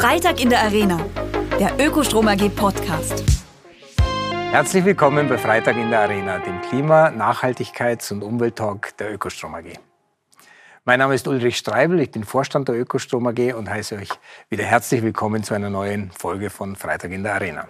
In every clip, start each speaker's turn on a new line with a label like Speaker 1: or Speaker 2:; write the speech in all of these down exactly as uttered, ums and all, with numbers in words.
Speaker 1: Freitag in der Arena, der Ökostrom A G Podcast.
Speaker 2: Herzlich willkommen bei Freitag in der Arena, dem Klima-, Nachhaltigkeits- und Umwelttalk der Ökostrom A G. Mein Name ist Ulrich Streibel, ich bin Vorstand der Ökostrom A G und heiße euch wieder herzlich willkommen zu einer neuen Folge von Freitag in der Arena.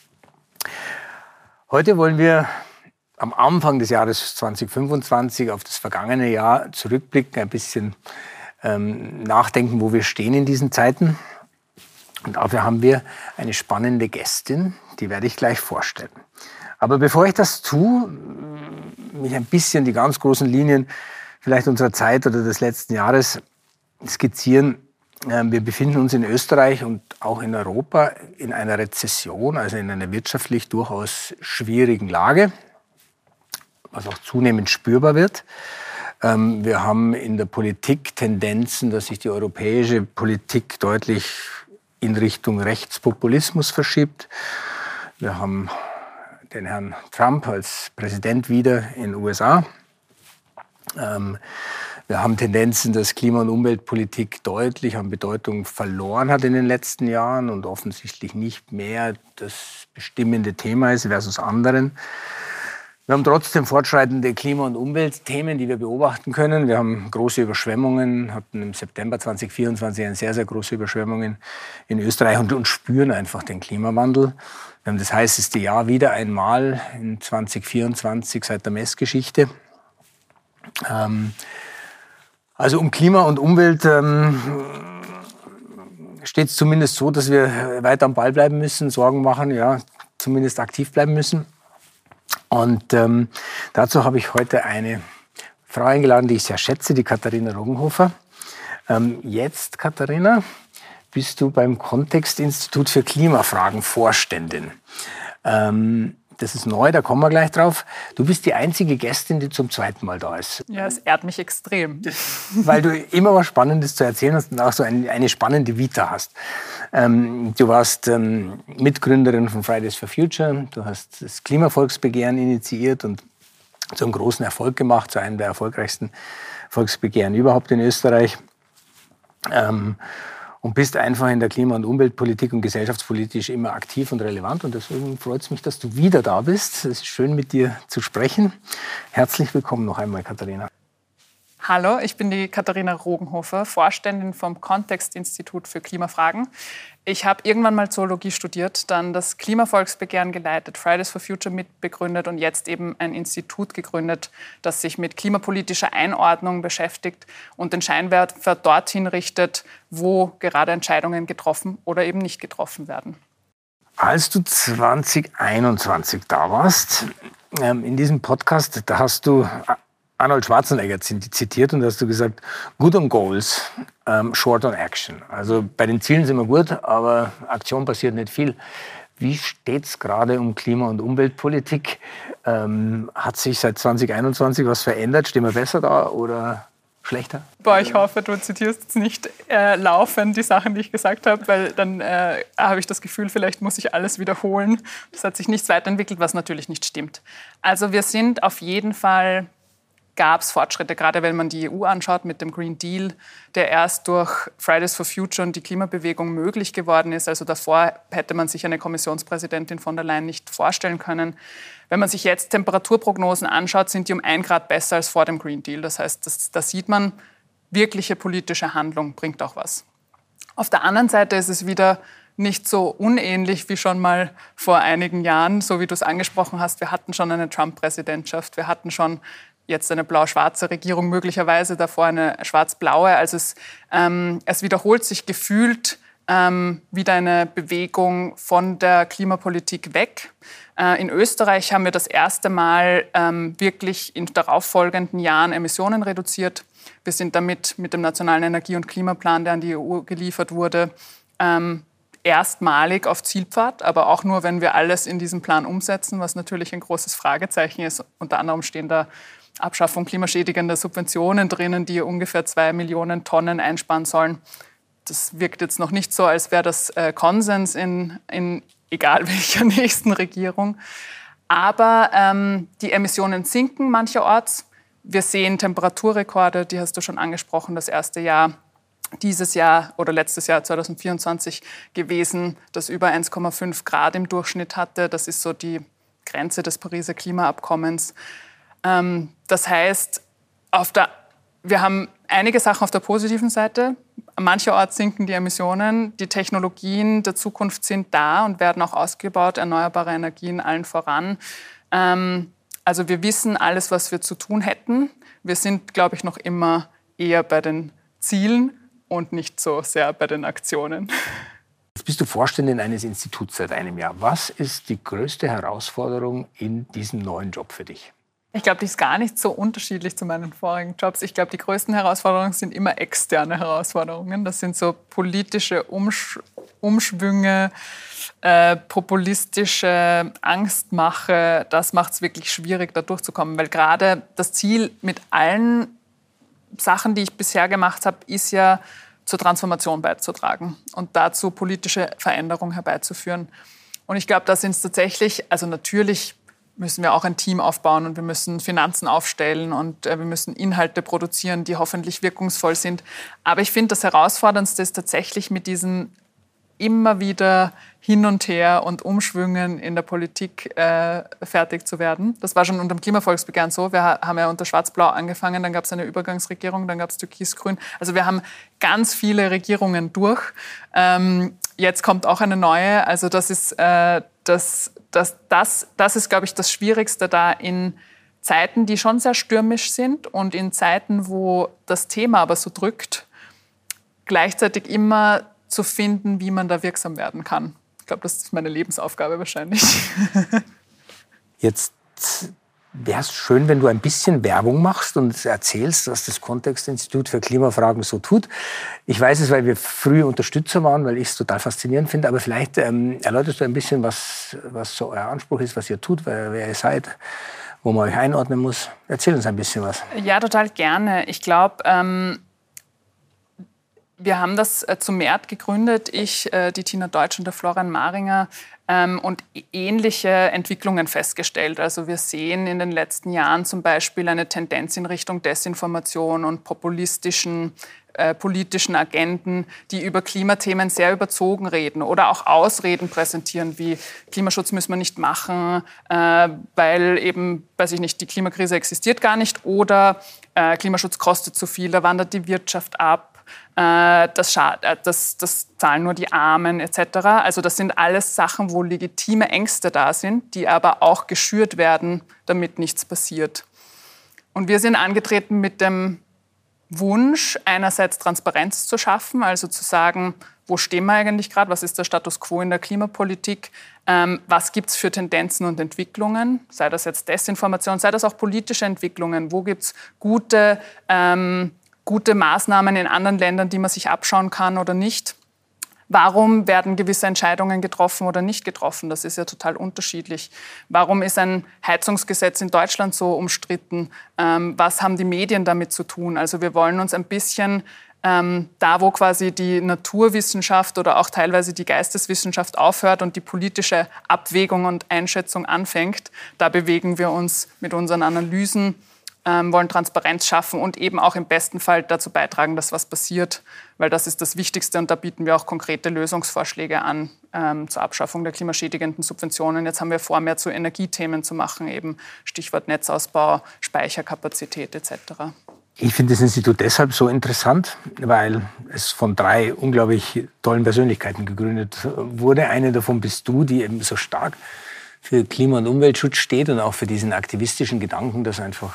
Speaker 2: Heute wollen wir am Anfang des Jahres zweitausendfünfundzwanzig auf das vergangene Jahr zurückblicken, ein bisschen ähm, nachdenken, wo wir stehen in diesen Zeiten. Und dafür haben wir eine spannende Gästin, die werde ich gleich vorstellen. Aber bevor ich das tue, mich ein bisschen die ganz großen Linien vielleicht unserer Zeit oder des letzten Jahres skizzieren. Wir befinden uns in Österreich und auch in Europa in einer Rezession, also in einer wirtschaftlich durchaus schwierigen Lage, was auch zunehmend spürbar wird. Wir haben in der Politik Tendenzen, dass sich die europäische Politik deutlich in Richtung Rechtspopulismus verschiebt. Wir haben den Herrn Trump als Präsident wieder in den U S A. Ähm, wir haben Tendenzen, dass Klima- und Umweltpolitik deutlich an Bedeutung verloren hat in den letzten Jahren und offensichtlich nicht mehr das bestimmende Thema ist versus anderen. Wir haben trotzdem fortschreitende Klima- und Umweltthemen, die wir beobachten können. Wir haben große Überschwemmungen, hatten im September zweitausendvierundzwanzig eine sehr, sehr große Überschwemmung in Österreich und, und spüren einfach den Klimawandel. Wir haben das heißeste Jahr wieder einmal in zweitausendvierundzwanzig seit der Messgeschichte. Ähm, also um Klima und Umwelt ähm, steht es zumindest so, dass wir weiter am Ball bleiben müssen, Sorgen machen, ja, zumindest aktiv bleiben müssen. Und ähm, dazu habe ich heute eine Frau eingeladen, die ich sehr schätze, die Katharina Rogenhofer. Ähm, jetzt, Katharina, bist du beim Kontext-Institut für Klimafragen Vorständin. Ähm, das ist neu, da kommen wir gleich drauf. Du bist die einzige Gästin, die zum zweiten Mal da ist.
Speaker 3: Ja, es ehrt mich extrem.
Speaker 2: Weil du immer was Spannendes zu erzählen hast und auch so eine, eine spannende Vita hast. Ähm, du warst ähm, Mitgründerin von Fridays for Future. Du hast das Klimavolksbegehren initiiert und zu einem großen Erfolg gemacht, zu einem der erfolgreichsten Volksbegehren überhaupt in Österreich. Ähm, und bist einfach in der Klima- und Umweltpolitik und gesellschaftspolitisch immer aktiv und relevant. Und deswegen freut es mich, dass du wieder da bist. Es ist schön, mit dir zu sprechen. Herzlich willkommen noch einmal, Katharina.
Speaker 3: Hallo, ich bin die Katharina Rogenhofer, Vorständin vom Kontext-Institut für Klimafragen. Ich habe irgendwann mal Zoologie studiert, dann das Klimavolksbegehren geleitet, Fridays for Future mitbegründet und jetzt eben ein Institut gegründet, das sich mit klimapolitischer Einordnung beschäftigt und den Scheinwerfer dorthin richtet, wo gerade Entscheidungen getroffen oder eben nicht getroffen werden.
Speaker 2: Als du zweitausendeinundzwanzig da warst, ähm, in diesem Podcast, da hast du Arnold Schwarzenegger zitiert und hast du gesagt, good on goals, um, short on action. Also bei den Zielen sind wir gut, aber Aktion passiert nicht viel. Wie steht es gerade um Klima- und Umweltpolitik? Ähm, hat sich seit zweitausendeinundzwanzig was verändert? Stehen wir besser da oder schlechter?
Speaker 3: Boah, ich hoffe, du zitierst jetzt nicht äh, laufend die Sachen, die ich gesagt habe, weil dann äh, habe ich das Gefühl, vielleicht muss ich alles wiederholen. Es hat sich nichts weiterentwickelt, was natürlich nicht stimmt. Also wir sind auf jeden Fall... gab es Fortschritte, gerade wenn man die E U anschaut mit dem Green Deal, der erst durch Fridays for Future und die Klimabewegung möglich geworden ist. Also davor hätte man sich eine Kommissionspräsidentin von der Leyen nicht vorstellen können. Wenn man sich jetzt Temperaturprognosen anschaut, sind die um ein Grad besser als vor dem Green Deal. Das heißt, das, da sieht man, wirkliche politische Handlung bringt auch was. Auf der anderen Seite ist es wieder nicht so unähnlich wie schon mal vor einigen Jahren, so wie du es angesprochen hast. Wir hatten schon eine Trump-Präsidentschaft, wir hatten schon jetzt eine blau-schwarze Regierung, möglicherweise davor eine schwarz-blaue. Also es, ähm, es wiederholt sich gefühlt ähm, wieder eine Bewegung von der Klimapolitik weg. Äh, in Österreich haben wir das erste Mal ähm, wirklich in darauffolgenden Jahren Emissionen reduziert. Wir sind damit mit dem Nationalen Energie- und Klimaplan, der an die E U geliefert wurde, ähm, erstmalig auf Zielpfad, aber auch nur, wenn wir alles in diesem Plan umsetzen, was natürlich ein großes Fragezeichen ist. Unter anderem stehen da Abschaffung klimaschädigender Subventionen drinnen, die ungefähr zwei Millionen Tonnen einsparen sollen. Das wirkt jetzt noch nicht so, als wäre das äh, Konsens in, in egal welcher nächsten Regierung. Aber ähm, die Emissionen sinken mancherorts. Wir sehen Temperaturrekorde, die hast du schon angesprochen, das erste Jahr dieses Jahr oder letztes Jahr zwanzig vierundzwanzig gewesen, das über eins Komma fünf Grad im Durchschnitt hatte. Das ist so die Grenze des Pariser Klimaabkommens. Ähm, das heißt, auf der, wir haben einige Sachen auf der positiven Seite. Mancherorts sinken die Emissionen. Die Technologien der Zukunft sind da und werden auch ausgebaut. Erneuerbare Energien allen voran. Ähm, also wir wissen alles, was wir zu tun hätten. Wir sind, glaube ich, noch immer eher bei den Zielen und nicht so sehr bei den Aktionen.
Speaker 2: Jetzt bist du Vorständin eines Instituts seit einem Jahr. Was ist die größte Herausforderung in diesem neuen Job für dich?
Speaker 3: Ich glaube, die ist gar nicht so unterschiedlich zu meinen vorigen Jobs. Ich glaube, die größten Herausforderungen sind immer externe Herausforderungen. Das sind so politische Umsch- Umschwünge, äh, populistische Angstmache. Das macht es wirklich schwierig, da durchzukommen. Weil gerade das Ziel mit allen Sachen, die ich bisher gemacht habe, ist ja, zur Transformation beizutragen und dazu politische Veränderungen herbeizuführen. Und ich glaube, da sind es tatsächlich, also natürlich müssen wir auch ein Team aufbauen und wir müssen Finanzen aufstellen und äh, wir müssen Inhalte produzieren, die hoffentlich wirkungsvoll sind. Aber ich finde, das Herausforderndste ist tatsächlich mit diesen immer wieder hin und her und Umschwüngen in der Politik äh, fertig zu werden. Das war schon unter dem Klimavolksbegehren so. Wir haben ja unter Schwarz-Blau angefangen, dann gab es eine Übergangsregierung, dann gab es Türkis-Grün. Also wir haben ganz viele Regierungen durch. Ähm, jetzt kommt auch eine neue. Also das ist, äh, das, das, das, das ist, glaube ich, das Schwierigste da in Zeiten, die schon sehr stürmisch sind und in Zeiten, wo das Thema aber so drückt, gleichzeitig immer zu finden, wie man da wirksam werden kann. Ich glaube, das ist meine Lebensaufgabe wahrscheinlich.
Speaker 2: Jetzt wäre es schön, wenn du ein bisschen Werbung machst und erzählst, was das Kontextinstitut für Klimafragen so tut. Ich weiß es, weil wir früh Unterstützer waren, weil ich es total faszinierend finde. Aber vielleicht ähm, erläuterst du ein bisschen, was, was so euer Anspruch ist, was ihr tut, wer, wer ihr seid, wo man euch einordnen muss. Erzähl uns ein bisschen was.
Speaker 3: Ja, total gerne. Ich glaube, ähm, wir haben das äh, zu März gegründet, ich, äh, die Tina Deutsch und der Florian Maringer, ähm, und ähnliche Entwicklungen festgestellt. Also wir sehen in den letzten Jahren zum Beispiel eine Tendenz in Richtung Desinformation und populistischen äh, politischen Agenden, die über Klimathemen sehr überzogen reden oder auch Ausreden präsentieren, wie Klimaschutz müssen wir nicht machen, äh, weil eben, weiß ich nicht, die Klimakrise existiert gar nicht oder äh, Klimaschutz kostet zu viel, da wandert die Wirtschaft ab. Das, das, das zahlen nur die Armen et cetera. Also das sind alles Sachen, wo legitime Ängste da sind, die aber auch geschürt werden, damit nichts passiert. Und wir sind angetreten mit dem Wunsch, einerseits Transparenz zu schaffen, also zu sagen, wo stehen wir eigentlich gerade, was ist der Status quo in der Klimapolitik, ähm, was gibt es für Tendenzen und Entwicklungen, sei das jetzt Desinformation, sei das auch politische Entwicklungen, wo gibt es gute ähm, gute Maßnahmen in anderen Ländern, die man sich abschauen kann oder nicht. Warum werden gewisse Entscheidungen getroffen oder nicht getroffen? Das ist ja total unterschiedlich. Warum ist ein Heizungsgesetz in Deutschland so umstritten? Ähm, was haben die Medien damit zu tun? Also wir wollen uns ein bisschen ähm, da, wo quasi die Naturwissenschaft oder auch teilweise die Geisteswissenschaft aufhört und die politische Abwägung und Einschätzung anfängt, da bewegen wir uns mit unseren Analysen, wollen Transparenz schaffen und eben auch im besten Fall dazu beitragen, dass was passiert, weil das ist das Wichtigste und da bieten wir auch konkrete Lösungsvorschläge an ähm, zur Abschaffung der klimaschädigenden Subventionen. Jetzt haben wir vor, mehr zu Energiethemen zu machen, eben Stichwort Netzausbau, Speicherkapazität et cetera.
Speaker 2: Ich finde das Institut deshalb so interessant, weil es von drei unglaublich tollen Persönlichkeiten gegründet wurde. Eine davon bist du, die eben so stark für Klima- und Umweltschutz steht und auch für diesen aktivistischen Gedanken, dass einfach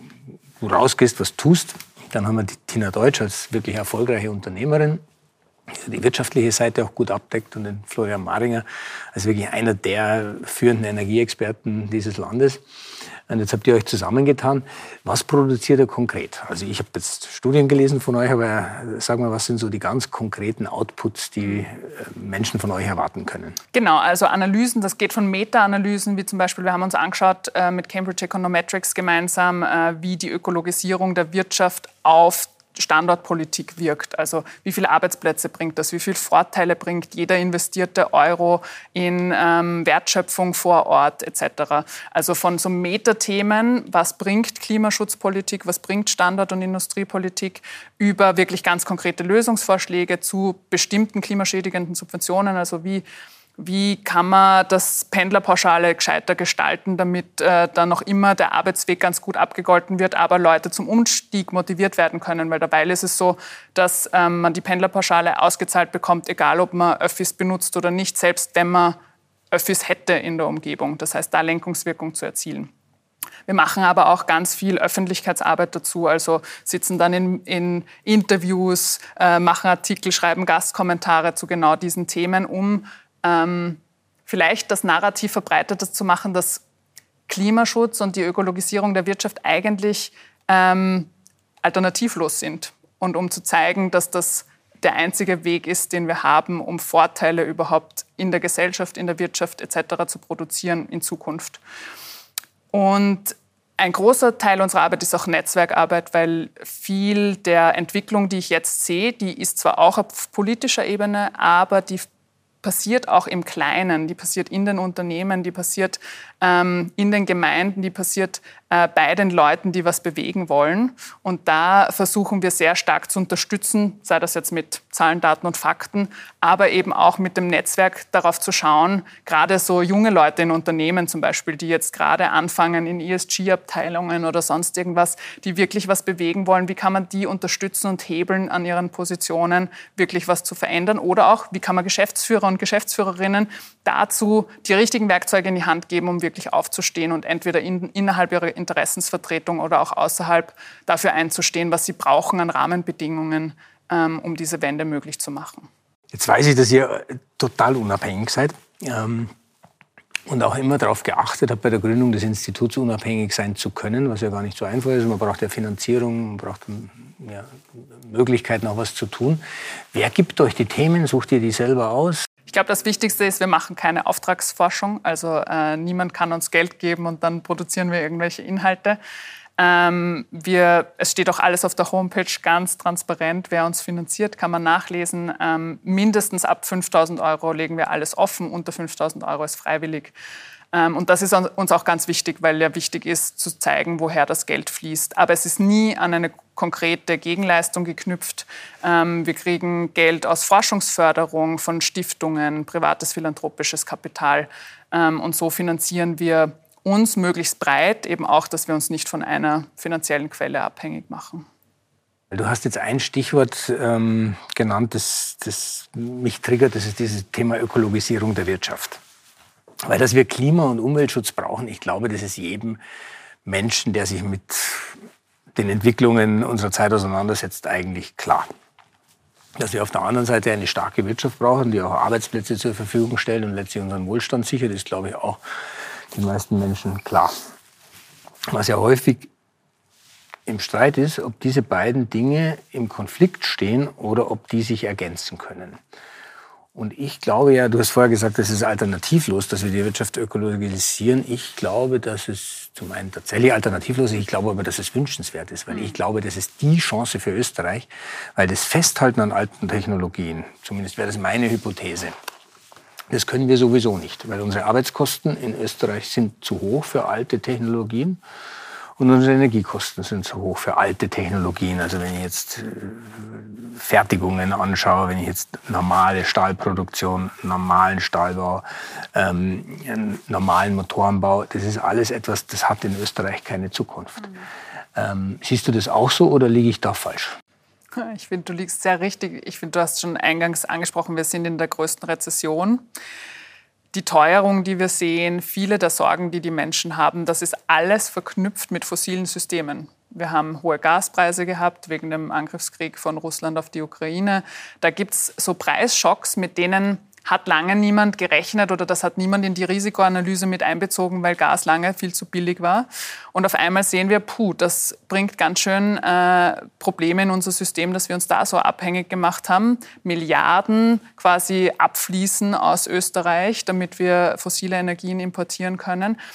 Speaker 2: du rausgehst, was tust. Dann haben wir die Tina Deutsch als wirklich erfolgreiche Unternehmerin, die die wirtschaftliche Seite auch gut abdeckt und den Florian Maringer als wirklich einer der führenden Energieexperten dieses Landes. Und jetzt habt ihr euch zusammengetan. Was produziert ihr konkret? Also ich habe jetzt Studien gelesen von euch, aber sag mal, was sind so die ganz konkreten Outputs, die Menschen von euch erwarten können?
Speaker 3: Genau, also Analysen, das geht von Meta-Analysen, wie zum Beispiel, wir haben uns angeschaut äh, mit Cambridge Econometrics gemeinsam, äh, wie die Ökologisierung der Wirtschaft auf Standortpolitik wirkt. Also wie viele Arbeitsplätze bringt das, wie viele Vorteile bringt jeder investierte Euro in ähm, Wertschöpfung vor Ort et cetera. Also von so Metathemen, was bringt Klimaschutzpolitik, was bringt Standort- und Industriepolitik, über wirklich ganz konkrete Lösungsvorschläge zu bestimmten klimaschädigenden Subventionen, also wie Wie kann man das Pendlerpauschale gescheiter gestalten, damit äh, dann noch immer der Arbeitsweg ganz gut abgegolten wird, aber Leute zum Umstieg motiviert werden können? Weil dabei ist es so, dass ähm, man die Pendlerpauschale ausgezahlt bekommt, egal ob man Öffis benutzt oder nicht, selbst wenn man Öffis hätte in der Umgebung. Das heißt, da Lenkungswirkung zu erzielen. Wir machen aber auch ganz viel Öffentlichkeitsarbeit dazu, also sitzen dann in, in Interviews, äh, machen Artikel, schreiben Gastkommentare zu genau diesen Themen, um Ähm, vielleicht das Narrativ verbreiteter zu machen, dass Klimaschutz und die Ökologisierung der Wirtschaft eigentlich ähm, alternativlos sind. Und um zu zeigen, dass das der einzige Weg ist, den wir haben, um Vorteile überhaupt in der Gesellschaft, in der Wirtschaft et cetera zu produzieren in Zukunft. Und ein großer Teil unserer Arbeit ist auch Netzwerkarbeit, weil viel der Entwicklung, die ich jetzt sehe, die ist zwar auch auf politischer Ebene, aber die passiert auch im Kleinen, die passiert in den Unternehmen, die passiert ähm, in den Gemeinden, die passiert äh, bei den Leuten, die was bewegen wollen. Und da versuchen wir sehr stark zu unterstützen, sei das jetzt mit Zahlen, Daten und Fakten, aber eben auch mit dem Netzwerk darauf zu schauen, gerade so junge Leute in Unternehmen zum Beispiel, die jetzt gerade anfangen in E S G-Abteilungen oder sonst irgendwas, die wirklich was bewegen wollen, wie kann man die unterstützen und hebeln an ihren Positionen, wirklich was zu verändern? Oder auch, wie kann man Geschäftsführer und Geschäftsführerinnen dazu die richtigen Werkzeuge in die Hand geben, um wirklich aufzustehen und entweder in, innerhalb ihrer Interessensvertretung oder auch außerhalb dafür einzustehen, was sie brauchen an Rahmenbedingungen, ähm, um diese Wende möglich zu machen.
Speaker 2: Jetzt weiß ich, dass ihr total unabhängig seid ähm, und auch immer darauf geachtet habt, bei der Gründung des Instituts unabhängig sein zu können, was ja gar nicht so einfach ist. Man braucht ja Finanzierung, man braucht ja, Möglichkeiten, auch was zu tun. Wer gibt euch die Themen? Sucht ihr die selber aus?
Speaker 3: Ich glaube, das Wichtigste ist, wir machen keine Auftragsforschung. Also äh, niemand kann uns Geld geben und dann produzieren wir irgendwelche Inhalte. Ähm, wir, es steht auch alles auf der Homepage ganz transparent. Wer uns finanziert, kann man nachlesen. Ähm, mindestens ab fünftausend Euro legen wir alles offen. Unter fünftausend Euro ist freiwillig. Ähm, und das ist uns auch ganz wichtig, weil ja wichtig ist, zu zeigen, woher das Geld fließt. Aber es ist nie an eine konkrete Gegenleistung geknüpft. Ähm, wir kriegen Geld aus Forschungsförderung von Stiftungen, privates philanthropisches Kapital. Ähm, und so finanzieren wir uns möglichst breit, eben auch, dass wir uns nicht von einer finanziellen Quelle abhängig machen.
Speaker 2: Du hast jetzt ein Stichwort ähm, genannt, das, das mich triggert, das ist dieses Thema Ökologisierung der Wirtschaft. Weil dass wir Klima- und Umweltschutz brauchen, ich glaube, das ist jedem Menschen, der sich mit den Entwicklungen unserer Zeit auseinandersetzt, eigentlich klar. Dass wir auf der anderen Seite eine starke Wirtschaft brauchen, die auch Arbeitsplätze zur Verfügung stellt und letztlich unseren Wohlstand sichert, ist, glaube ich, auch den meisten Menschen klar. Was ja häufig im Streit ist, ob diese beiden Dinge im Konflikt stehen oder ob die sich ergänzen können. Und ich glaube ja, du hast vorher gesagt, das ist alternativlos, dass wir die Wirtschaft ökologisieren. Ich glaube, dass es zum einen tatsächlich alternativlos ist. Ich glaube aber, dass es wünschenswert ist, weil ich glaube, das ist die Chance für Österreich, weil das Festhalten an alten Technologien, zumindest wäre das meine Hypothese, das können wir sowieso nicht, weil unsere Arbeitskosten in Österreich sind zu hoch für alte Technologien und unsere Energiekosten sind zu hoch für alte Technologien. Also wenn ich jetzt Fertigungen anschaue, wenn ich jetzt normale Stahlproduktion, normalen Stahlbau, ähm, normalen Motorenbau, das ist alles etwas, das hat in Österreich keine Zukunft. Mhm. Ähm, siehst du das auch so oder liege ich da falsch?
Speaker 3: Ich finde, du liegst sehr richtig. Ich finde, du hast schon eingangs angesprochen, wir sind in der größten Rezession. Die Teuerung, die wir sehen, viele der Sorgen, die die Menschen haben, das ist alles verknüpft mit fossilen Systemen. Wir haben hohe Gaspreise gehabt wegen dem Angriffskrieg von Russland auf die Ukraine. Da gibt es so Preisschocks, mit denen hat lange niemand gerechnet oder das hat niemand in die Risikoanalyse mit einbezogen, weil Gas lange viel zu billig war. Und auf einmal sehen wir, puh, das bringt ganz schön äh, Probleme in unser System, dass wir uns da so abhängig gemacht haben. Milliarden quasi abfließen aus Österreich, damit wir fossile Energien importieren können.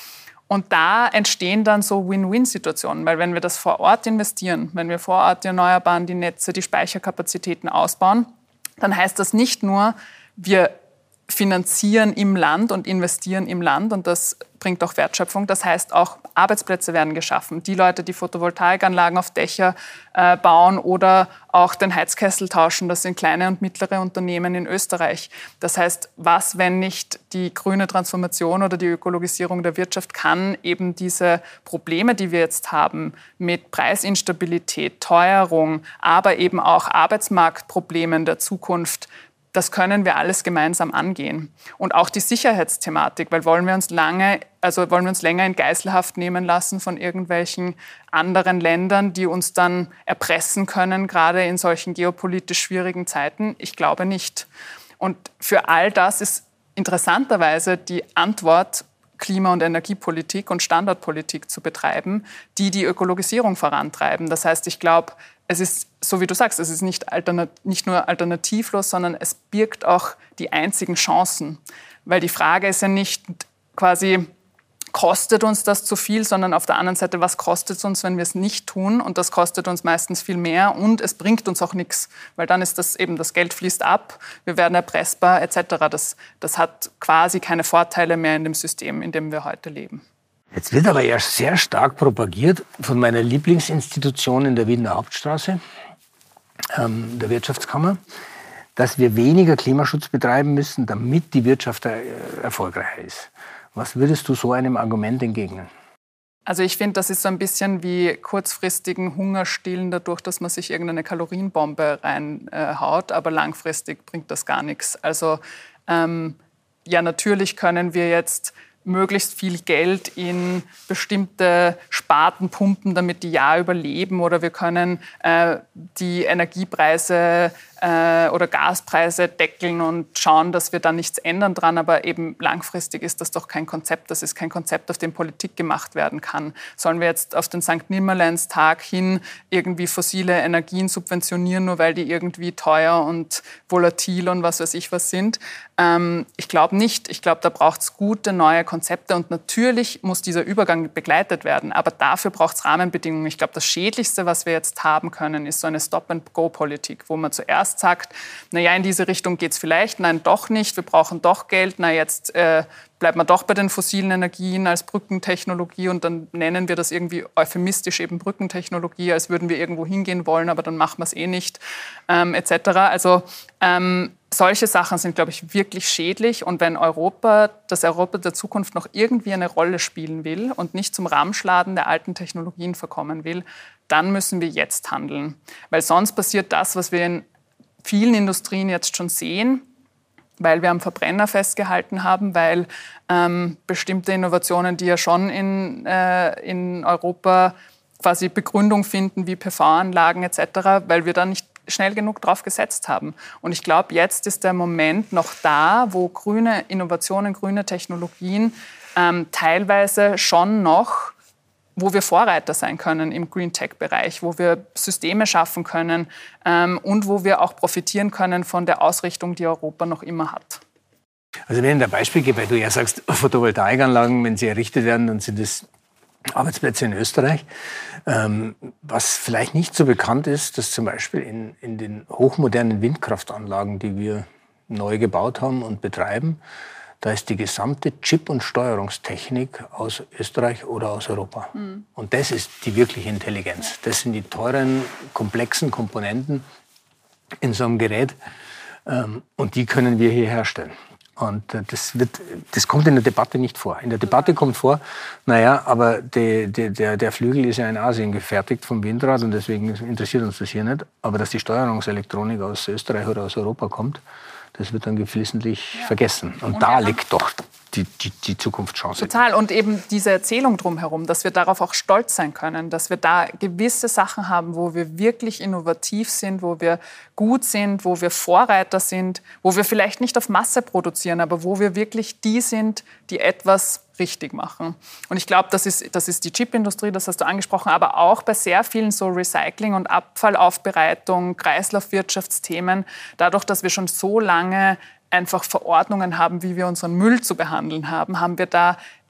Speaker 3: Und da entstehen dann so Win-Win-Situationen, weil wenn wir das vor Ort investieren, wenn wir vor Ort die Erneuerbaren, die Netze, die Speicherkapazitäten ausbauen, dann heißt das nicht nur, wir finanzieren im Land und investieren im Land und das bringt auch Wertschöpfung. Das heißt auch, Arbeitsplätze werden geschaffen. Die Leute, die Photovoltaikanlagen auf Dächer äh, bauen oder auch den Heizkessel tauschen, das sind kleine und mittlere Unternehmen in Österreich. Das heißt, was, wenn nicht die grüne Transformation oder die Ökologisierung der Wirtschaft kann eben diese Probleme, die wir jetzt haben, mit Preisinstabilität, Teuerung, aber eben auch Arbeitsmarktproblemen der Zukunft, das können wir alles gemeinsam angehen. Und auch die Sicherheitsthematik, weil wollen wir uns lange, also wollen wir uns länger in Geiselhaft nehmen lassen von irgendwelchen anderen Ländern, die uns dann erpressen können, gerade in solchen geopolitisch schwierigen Zeiten? Ich glaube nicht. Und für all das ist interessanterweise die Antwort, Klima- und Energiepolitik und Standortpolitik zu betreiben, die die Ökologisierung vorantreiben. Das heißt, ich glaube, es ist, so wie du sagst, es ist nicht, alternat- nicht nur alternativlos, sondern es birgt auch die einzigen Chancen. Weil die Frage ist ja nicht quasi, kostet uns das zu viel, sondern auf der anderen Seite, was kostet es uns, wenn wir es nicht tun? Und das kostet uns meistens viel mehr und es bringt uns auch nichts, weil dann ist das eben, das Geld fließt ab, wir werden erpressbar et cetera. Das, das hat quasi keine Vorteile mehr in dem System, in dem wir heute leben.
Speaker 2: Jetzt wird aber ja sehr stark propagiert von meiner Lieblingsinstitution in der Wiener Hauptstraße, ähm, der Wirtschaftskammer, dass wir weniger Klimaschutz betreiben müssen, damit die Wirtschaft äh, erfolgreicher ist. Was würdest du so einem Argument entgegnen?
Speaker 3: Also ich finde, das ist so ein bisschen wie kurzfristigen Hunger stillen dadurch, dass man sich irgendeine Kalorienbombe reinhaut, äh, aber langfristig bringt das gar nichts. Also ähm, ja, natürlich können wir jetzt möglichst viel Geld in bestimmte Sparten pumpen, damit die ja überleben. Oder wir können äh, die Energiepreise äh, oder Gaspreise deckeln und schauen, dass wir da nichts ändern dran. Aber eben langfristig ist das doch kein Konzept. Das ist kein Konzept, auf dem Politik gemacht werden kann. Sollen wir jetzt auf den Sankt Nimmerleins-Tag hin irgendwie fossile Energien subventionieren, nur weil die irgendwie teuer und volatil und was weiß ich was sind? Ähm, ich glaube nicht. Ich glaube, da braucht es gute neue Konzepte und natürlich muss dieser Übergang begleitet werden, aber dafür braucht es Rahmenbedingungen. Ich glaube, das Schädlichste, was wir jetzt haben können, ist so eine Stop-and-Go-Politik, wo man zuerst sagt, naja, in diese Richtung geht es vielleicht, nein, doch nicht, wir brauchen doch Geld, na jetzt äh, bleibt man doch bei den fossilen Energien als Brückentechnologie und dann nennen wir das irgendwie euphemistisch eben Brückentechnologie, als würden wir irgendwo hingehen wollen, aber dann machen wir es eh nicht, ähm, et cetera. Also ähm, solche Sachen sind, glaube ich, wirklich schädlich. Und wenn Europa, das Europa der Zukunft noch irgendwie eine Rolle spielen will und nicht zum Ramschladen der alten Technologien verkommen will, dann müssen wir jetzt handeln. Weil sonst passiert das, was wir in vielen Industrien jetzt schon sehen, weil wir am Verbrenner festgehalten haben, weil ähm, bestimmte Innovationen, die ja schon in, äh, in Europa quasi Begründung finden, wie P V-Anlagen et cetera, weil wir da nicht schnell genug drauf gesetzt haben. Und ich glaube, jetzt ist der Moment noch da, wo grüne Innovationen, grüne Technologien ähm, teilweise schon noch, wo wir Vorreiter sein können im Green Tech-Bereich, wo wir Systeme schaffen können ähm, und wo wir auch profitieren können von der Ausrichtung, die Europa noch immer hat.
Speaker 2: Also wenn ich ein Beispiel gebe, weil du ja sagst, Photovoltaikanlagen, wenn sie errichtet werden, dann sind es Arbeitsplätze in Österreich. Ähm, was vielleicht nicht so bekannt ist, dass zum Beispiel in, in den hochmodernen Windkraftanlagen, die wir neu gebaut haben und betreiben, da ist die gesamte Chip- und Steuerungstechnik aus Österreich oder aus Europa. Mhm. Und das ist die wirkliche Intelligenz. Das sind die teuren, komplexen Komponenten in so einem Gerät. Ähm, und die können wir hier herstellen. Und das, wird, das kommt in der Debatte nicht vor. In der Debatte kommt vor, naja, aber die, die, der, der Flügel ist ja in Asien gefertigt vom Windrad und deswegen interessiert uns das hier nicht. Aber dass die Steuerungselektronik aus Österreich oder aus Europa kommt, das wird dann geflissentlich ja. vergessen. Und, und da ja. liegt doch die, die, die Zukunftschance.
Speaker 3: Total. Und eben diese Erzählung drumherum, dass wir darauf auch stolz sein können, dass wir da gewisse Sachen haben, wo wir wirklich innovativ sind, wo wir gut sind, wo wir Vorreiter sind, wo wir vielleicht nicht auf Masse produzieren, aber wo wir wirklich die sind, die etwas richtig machen. Und ich glaube, das ist, das ist die Chipindustrie, das hast du angesprochen, aber auch bei sehr vielen so Recycling- und Abfallaufbereitung, Kreislaufwirtschaftsthemen, dadurch, dass wir schon so lange einfach Verordnungen haben, wie wir unseren Müll zu behandeln haben, haben wir da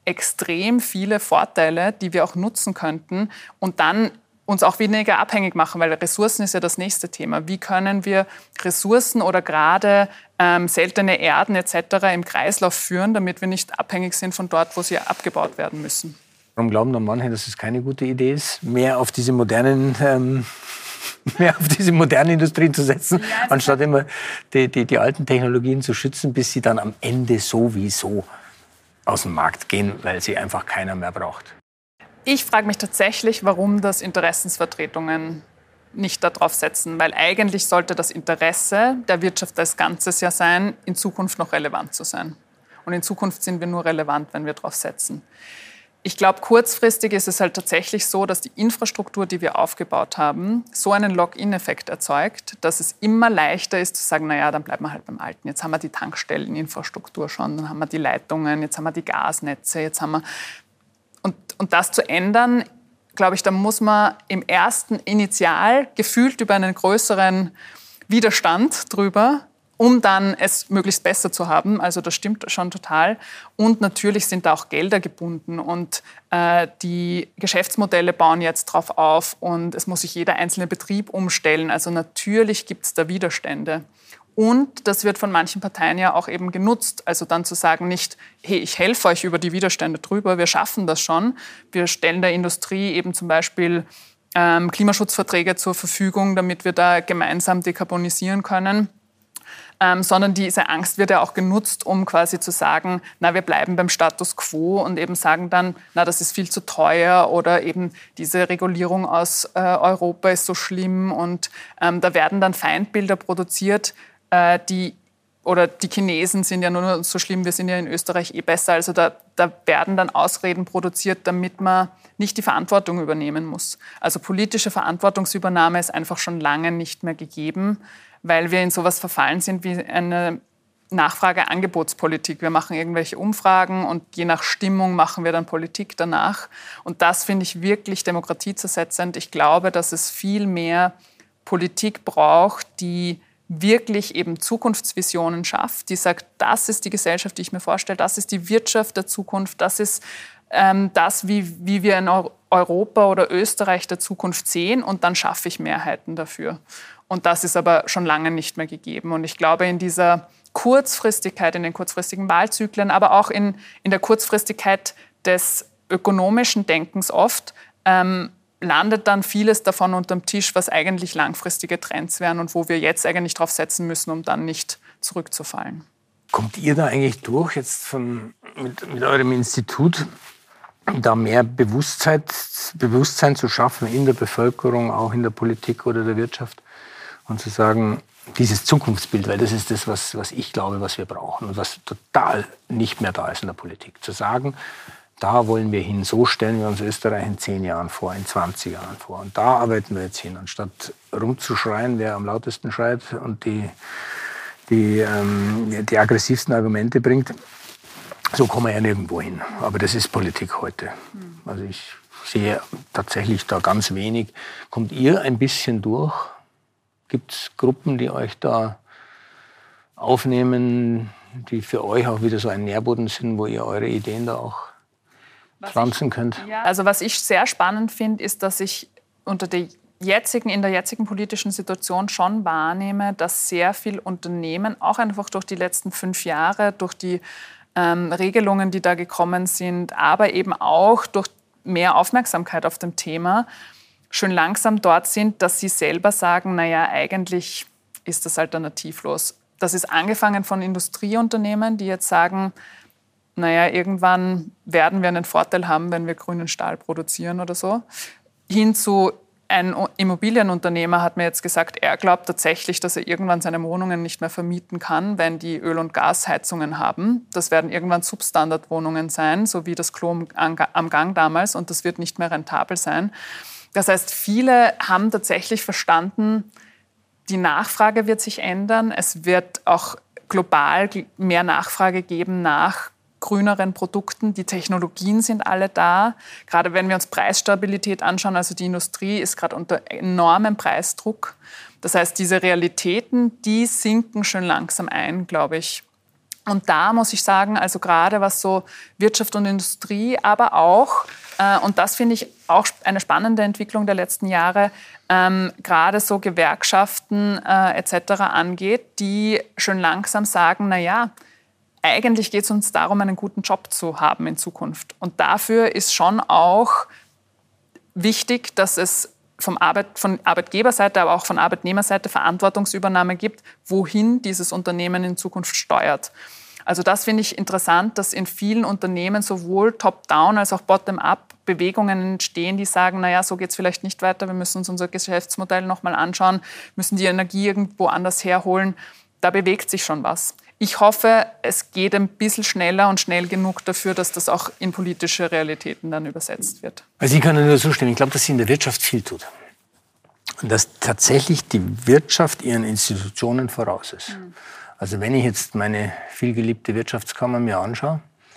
Speaker 3: extrem viele Vorteile, die wir auch nutzen könnten und dann uns auch weniger abhängig machen, weil Ressourcen ist ja das nächste Thema. Wie können wir Ressourcen oder gerade ähm, seltene Erden et cetera im Kreislauf führen, damit wir nicht abhängig sind von dort, wo sie abgebaut werden müssen?
Speaker 2: Warum glauben dann manche, dass es keine gute Idee ist, mehr auf diese modernen, ähm, mehr auf diese modernen Industrien zu setzen, ja, anstatt immer die, die, die alten Technologien zu schützen, bis sie dann am Ende sowieso aus dem Markt gehen, weil sie einfach keiner mehr braucht?
Speaker 3: Ich frage mich tatsächlich, warum das Interessensvertretungen nicht darauf setzen, weil eigentlich sollte das Interesse der Wirtschaft als Ganzes ja sein, in Zukunft noch relevant zu sein. Und in Zukunft sind wir nur relevant, wenn wir darauf setzen. Ich glaube, kurzfristig ist es halt tatsächlich so, dass die Infrastruktur, die wir aufgebaut haben, so einen Lock-in-Effekt erzeugt, dass es immer leichter ist zu sagen, naja, dann bleiben wir halt beim Alten. Jetzt haben wir die Tankstelleninfrastruktur schon, dann haben wir die Leitungen, jetzt haben wir die Gasnetze, jetzt haben wir... Und, und das zu ändern, glaube ich, da muss man im ersten Initial gefühlt über einen größeren Widerstand drüber, um dann es möglichst besser zu haben. Also das stimmt schon total. Und natürlich sind da auch Gelder gebunden und äh, die Geschäftsmodelle bauen jetzt drauf auf und es muss sich jeder einzelne Betrieb umstellen. Also natürlich gibt es da Widerstände. Und das wird von manchen Parteien ja auch eben genutzt. Also dann zu sagen, nicht, hey, ich helfe euch über die Widerstände drüber, wir schaffen das schon. Wir stellen der Industrie eben zum Beispiel ähm, Klimaschutzverträge zur Verfügung, damit wir da gemeinsam dekarbonisieren können. Ähm, sondern diese Angst wird ja auch genutzt, um quasi zu sagen, na, wir bleiben beim Status quo und eben sagen dann, na, das ist viel zu teuer oder eben diese Regulierung aus äh, Europa ist so schlimm und ähm, da werden dann Feindbilder produziert, die, oder die Chinesen sind ja nur so schlimm, wir sind ja in Österreich eh besser. Also da, da werden dann Ausreden produziert, damit man nicht die Verantwortung übernehmen muss. Also politische Verantwortungsübernahme ist einfach schon lange nicht mehr gegeben, weil wir in sowas verfallen sind wie eine Nachfrage-Angebotspolitik. Wir machen irgendwelche Umfragen und je nach Stimmung machen wir dann Politik danach. Und das finde ich wirklich demokratiezersetzend. Ich glaube, dass es viel mehr Politik braucht, die wirklich eben Zukunftsvisionen schafft, die sagt, das ist die Gesellschaft, die ich mir vorstelle, das ist die Wirtschaft der Zukunft, das ist ähm, das, wie, wie wir in Europa oder Österreich der Zukunft sehen und dann schaffe ich Mehrheiten dafür. Und das ist aber schon lange nicht mehr gegeben. Und ich glaube, in dieser Kurzfristigkeit, in den kurzfristigen Wahlzyklen, aber auch in, in der Kurzfristigkeit des ökonomischen Denkens oft, ähm, landet dann vieles davon unterm Tisch, was eigentlich langfristige Trends wären und wo wir jetzt eigentlich drauf setzen müssen, um dann nicht zurückzufallen.
Speaker 2: Kommt ihr da eigentlich durch, jetzt von, mit, mit eurem Institut, da mehr Bewusstsein, Bewusstsein zu schaffen in der Bevölkerung, auch in der Politik oder der Wirtschaft und zu sagen, dieses Zukunftsbild, weil das ist das, was, was ich glaube, was wir brauchen und was total nicht mehr da ist in der Politik, zu sagen, da wollen wir hin, so stellen wir uns Österreich in zehn Jahren vor, in zwanzig Jahren vor. Und da arbeiten wir jetzt hin, anstatt rumzuschreien, wer am lautesten schreit und die, die, ähm, die aggressivsten Argumente bringt. So kommen wir ja nirgendwo hin. Aber das ist Politik heute. Also ich sehe tatsächlich da ganz wenig. Kommt ihr ein bisschen durch? Gibt es Gruppen, die euch da aufnehmen, die für euch auch wieder so ein Nährboden sind, wo ihr eure Ideen da auch pflanzen könnt?
Speaker 3: Ja. Also was ich sehr spannend finde, ist, dass ich unter der jetzigen, in der jetzigen politischen Situation schon wahrnehme, dass sehr viele Unternehmen, auch einfach durch die letzten fünf Jahre, durch die ähm, Regelungen, die da gekommen sind, aber eben auch durch mehr Aufmerksamkeit auf dem Thema, schon langsam dort sind, dass sie selber sagen, naja, eigentlich ist das alternativlos. Das ist angefangen von Industrieunternehmen, die jetzt sagen, naja, irgendwann werden wir einen Vorteil haben, wenn wir grünen Stahl produzieren oder so. Hin zu ein Immobilienunternehmer hat mir jetzt gesagt, er glaubt tatsächlich, dass er irgendwann seine Wohnungen nicht mehr vermieten kann, wenn die Öl- und Gasheizungen haben. Das werden irgendwann Substandardwohnungen sein, so wie das Klo am Gang damals, und das wird nicht mehr rentabel sein. Das heißt, viele haben tatsächlich verstanden, die Nachfrage wird sich ändern. Es wird auch global mehr Nachfrage geben nach grüneren Produkten. Die Technologien sind alle da. Gerade wenn wir uns Preisstabilität anschauen, also die Industrie ist gerade unter enormem Preisdruck. Das heißt, diese Realitäten, die sinken schon langsam ein, glaube ich. Und da muss ich sagen, also gerade was so Wirtschaft und Industrie, aber auch, äh, und das finde ich auch eine spannende Entwicklung der letzten Jahre, ähm, gerade so Gewerkschaften äh, et cetera angeht, die schon langsam sagen, na ja, eigentlich geht es uns darum, einen guten Job zu haben in Zukunft. Und dafür ist schon auch wichtig, dass es vom Arbeit, von Arbeitgeberseite, aber auch von Arbeitnehmerseite Verantwortungsübernahme gibt, wohin dieses Unternehmen in Zukunft steuert. Also das finde ich interessant, dass in vielen Unternehmen sowohl top-down als auch bottom-up Bewegungen entstehen, die sagen, naja, so geht es vielleicht nicht weiter, wir müssen uns unser Geschäftsmodell nochmal anschauen, müssen die Energie irgendwo anders herholen. Da bewegt sich schon was. Ich hoffe, es geht ein bisschen schneller und schnell genug dafür, dass das auch in politische Realitäten dann übersetzt wird.
Speaker 2: Also ich kann nur zustimmen. Ich glaube, dass sie in der Wirtschaft viel tut. Und dass tatsächlich die Wirtschaft ihren Institutionen voraus ist. Mhm. Also wenn ich jetzt meine vielgeliebte Wirtschaftskammer mir anschaue,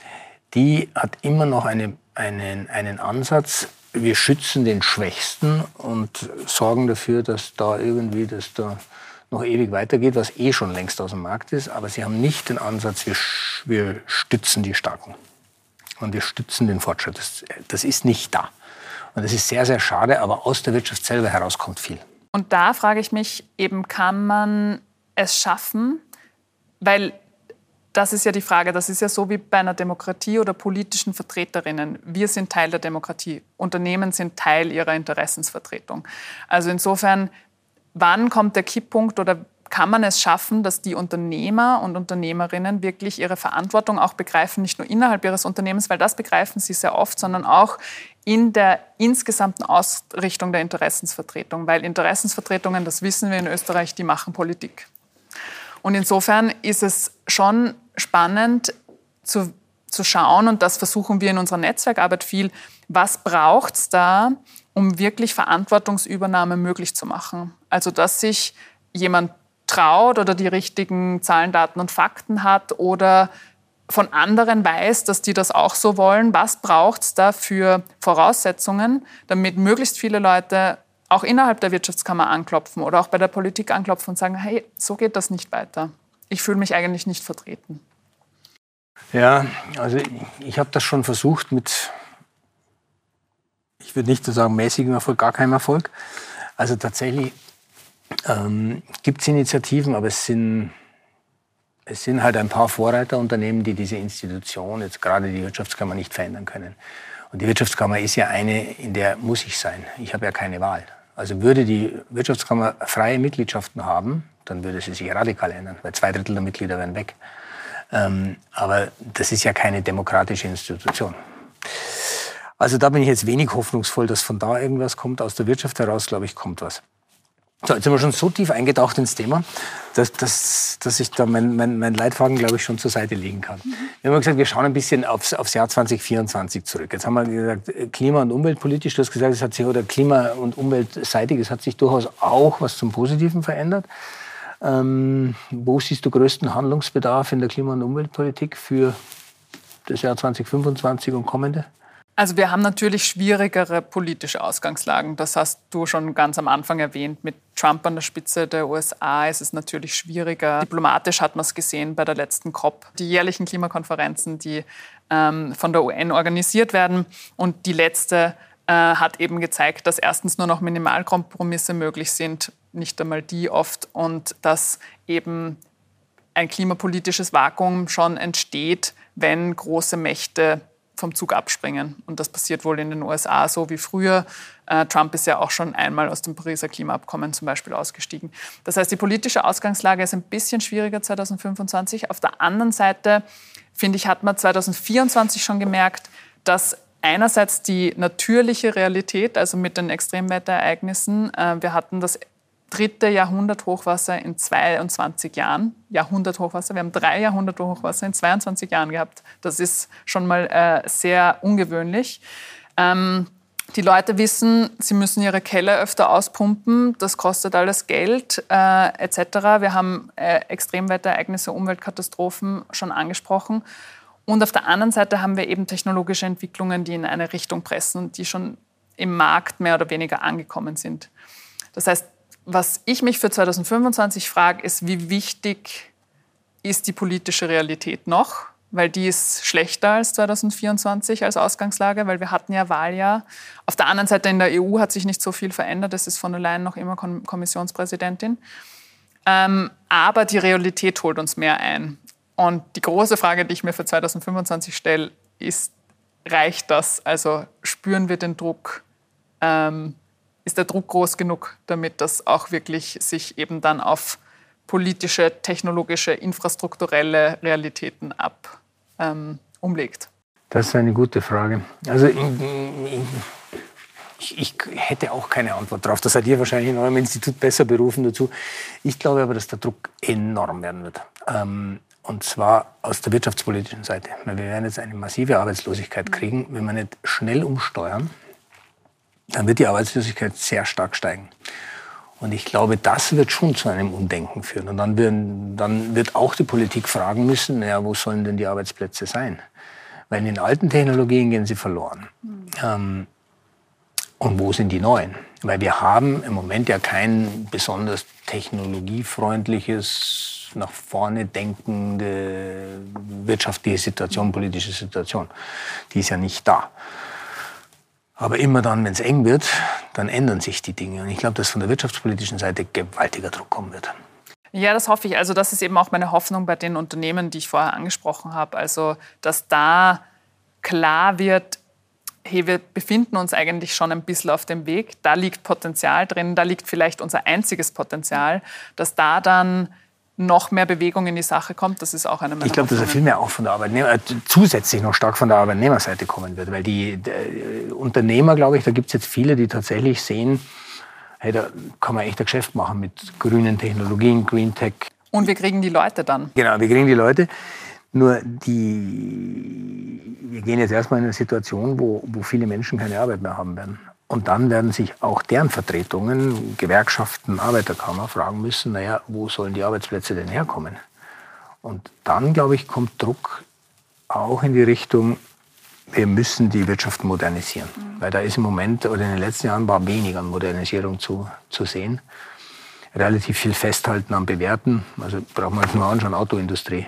Speaker 2: die hat immer noch eine, einen, einen Ansatz, wir schützen den Schwächsten und sorgen dafür, dass da irgendwie das da noch ewig weitergeht, was eh schon längst aus dem Markt ist. Aber sie haben nicht den Ansatz, wir, wir stützen die Starken und wir stützen den Fortschritt. Das, das ist nicht da. Und das ist sehr, sehr schade, aber aus der Wirtschaft selber heraus kommt viel.
Speaker 3: Und da frage ich mich eben, kann man es schaffen, weil das ist ja die Frage, das ist ja so wie bei einer Demokratie oder politischen Vertreterinnen. Wir sind Teil der Demokratie. Unternehmen sind Teil ihrer Interessensvertretung. Also insofern, wann kommt der Kipppunkt oder kann man es schaffen, dass die Unternehmer und Unternehmerinnen wirklich ihre Verantwortung auch begreifen, nicht nur innerhalb ihres Unternehmens, weil das begreifen sie sehr oft, sondern auch in der insgesamten Ausrichtung der Interessensvertretung. Weil Interessensvertretungen, das wissen wir in Österreich, die machen Politik. Und insofern ist es schon spannend zu, zu schauen, und das versuchen wir in unserer Netzwerkarbeit viel, was braucht es da, um wirklich Verantwortungsübernahme möglich zu machen. Also dass sich jemand traut oder die richtigen Zahlen, Daten und Fakten hat oder von anderen weiß, dass die das auch so wollen. Was braucht es da für Voraussetzungen, damit möglichst viele Leute auch innerhalb der Wirtschaftskammer anklopfen oder auch bei der Politik anklopfen und sagen, hey, so geht das nicht weiter. Ich fühle mich eigentlich nicht vertreten.
Speaker 2: Ja, also ich, ich habe das schon versucht mit, ich würde nicht so sagen mäßigem Erfolg, gar keinem Erfolg. Also tatsächlich ähm, gibt es Initiativen, aber es sind, es sind halt ein paar Vorreiterunternehmen, die diese Institution, jetzt gerade die Wirtschaftskammer, nicht verändern können. Und die Wirtschaftskammer ist ja eine, in der muss ich sein. Ich habe ja keine Wahl. Also würde die Wirtschaftskammer freie Mitgliedschaften haben, dann würde sie sich radikal ändern, weil zwei Drittel der Mitglieder wären weg. Ähm, aber das ist ja keine demokratische Institution. Also da bin ich jetzt wenig hoffnungsvoll, dass von da irgendwas kommt. Aus der Wirtschaft heraus, glaube ich, kommt was. So, jetzt sind wir schon so tief eingetaucht ins Thema, dass, dass, dass ich da mein, mein, mein Leitfaden, glaube ich, schon zur Seite legen kann. Mhm. Wir haben gesagt, wir schauen ein bisschen aufs, aufs Jahr zwanzig vierundzwanzig zurück. Jetzt haben wir gesagt, klima- und umweltpolitisch, du hast gesagt, es hat sich, oder klima- und umweltseitig, es hat sich durchaus auch was zum Positiven verändert. Ähm, wo siehst du größten Handlungsbedarf in der Klima- und Umweltpolitik für das Jahr zwanzig fünfundzwanzig und kommende?
Speaker 3: Also wir haben natürlich schwierigere politische Ausgangslagen. Das hast du schon ganz am Anfang erwähnt. Mit Trump an der Spitze der U S A ist es natürlich schwieriger. Diplomatisch hat man es gesehen bei der letzten COP. Die jährlichen Klimakonferenzen, die ähm, von der U N organisiert werden. Und die letzte äh, hat eben gezeigt, dass erstens nur noch Minimalkompromisse möglich sind, nicht einmal die oft. Und dass eben ein klimapolitisches Vakuum schon entsteht, wenn große Mächte vom Zug abspringen. Und das passiert wohl in den U S A so wie früher. Äh, Trump ist ja auch schon einmal aus dem Pariser Klimaabkommen zum Beispiel ausgestiegen. Das heißt, die politische Ausgangslage ist ein bisschen schwieriger zwanzig fünfundzwanzig. Auf der anderen Seite, finde ich, hat man zwanzig vierundzwanzig schon gemerkt, dass einerseits die natürliche Realität, also mit den Extremwetterereignissen, äh, wir hatten das dritte Jahrhunderthochwasser in zweiundzwanzig Jahren. Jahrhunderthochwasser. Wir haben drei Jahrhunderthochwasser in zweiundzwanzig Jahren gehabt. Das ist schon mal äh, sehr ungewöhnlich. Ähm, die Leute wissen, sie müssen ihre Keller öfter auspumpen. Das kostet alles Geld äh, et cetera. Wir haben äh, Extremwetterereignisse, Umweltkatastrophen schon angesprochen. Und auf der anderen Seite haben wir eben technologische Entwicklungen, die in eine Richtung pressen und die schon im Markt mehr oder weniger angekommen sind. Das heißt, was ich mich für zwanzig fünfundzwanzig frage, ist, wie wichtig ist die politische Realität noch, weil die ist schlechter als zwanzig vierundzwanzig als Ausgangslage, weil wir hatten ja Wahljahr. Auf der anderen Seite in der E U hat sich nicht so viel verändert, es ist von der Leyen noch immer Kommissionspräsidentin. Ähm, aber die Realität holt uns mehr ein. Und die große Frage, die ich mir für zwanzig fünfundzwanzig stelle, ist, reicht das? Also spüren wir den Druck? Ähm, ist der Druck groß genug, damit das auch wirklich sich eben dann auf politische, technologische, infrastrukturelle Realitäten ab, ähm, umlegt?
Speaker 2: Das ist eine gute Frage. Also ich, ich, ich hätte auch keine Antwort darauf. Das seid ihr wahrscheinlich in eurem Institut besser berufen dazu. Ich glaube aber, dass der Druck enorm werden wird. Ähm, und zwar aus der wirtschaftspolitischen Seite. Weil wir werden jetzt eine massive Arbeitslosigkeit kriegen. Wenn wir nicht schnell umsteuern, dann wird die Arbeitslosigkeit sehr stark steigen. Und ich glaube, das wird schon zu einem Umdenken führen. Und dann, werden, dann wird auch die Politik fragen müssen, naja, wo sollen denn die Arbeitsplätze sein? Weil in den alten Technologien gehen sie verloren. Mhm. Ähm, und wo sind die neuen? Weil wir haben im Moment ja kein besonders technologiefreundliches, nach vorne denkende wirtschaftliche Situation, politische Situation. Die ist ja nicht da. Aber immer dann, wenn es eng wird, dann ändern sich die Dinge. Und ich glaube, dass von der wirtschaftspolitischen Seite gewaltiger Druck kommen wird.
Speaker 3: Ja, das hoffe ich. Also das ist eben auch meine Hoffnung bei den Unternehmen, die ich vorher angesprochen habe. Also dass da klar wird, hey, wir befinden uns eigentlich schon ein bisschen auf dem Weg. Da liegt Potenzial drin, da liegt vielleicht unser einziges Potenzial, dass da dann noch mehr Bewegung in die Sache kommt, das ist auch eine meiner
Speaker 2: Ich glaube, dass er viel mehr auch von der Arbeitnehmer, äh, zusätzlich noch stark von der Arbeitnehmerseite kommen wird. Weil die, die Unternehmer, glaube ich, da gibt es jetzt viele, die tatsächlich sehen, hey, da kann man echt ein Geschäft machen mit grünen Technologien, Green Tech.
Speaker 3: Und wir kriegen die Leute dann.
Speaker 2: Genau, wir kriegen die Leute. Nur die, wir gehen jetzt erstmal in eine Situation, wo, wo viele Menschen keine Arbeit mehr haben werden. Und dann werden sich auch deren Vertretungen, Gewerkschaften, Arbeiterkammer fragen müssen, naja, wo sollen die Arbeitsplätze denn herkommen? Und dann, glaube ich, kommt Druck auch in die Richtung, wir müssen die Wirtschaft modernisieren. Mhm. Weil da ist im Moment, oder in den letzten Jahren war weniger an Modernisierung zu, zu sehen. Relativ viel Festhalten an Bewährten. Also brauchen wir uns nur anschauen, Autoindustrie.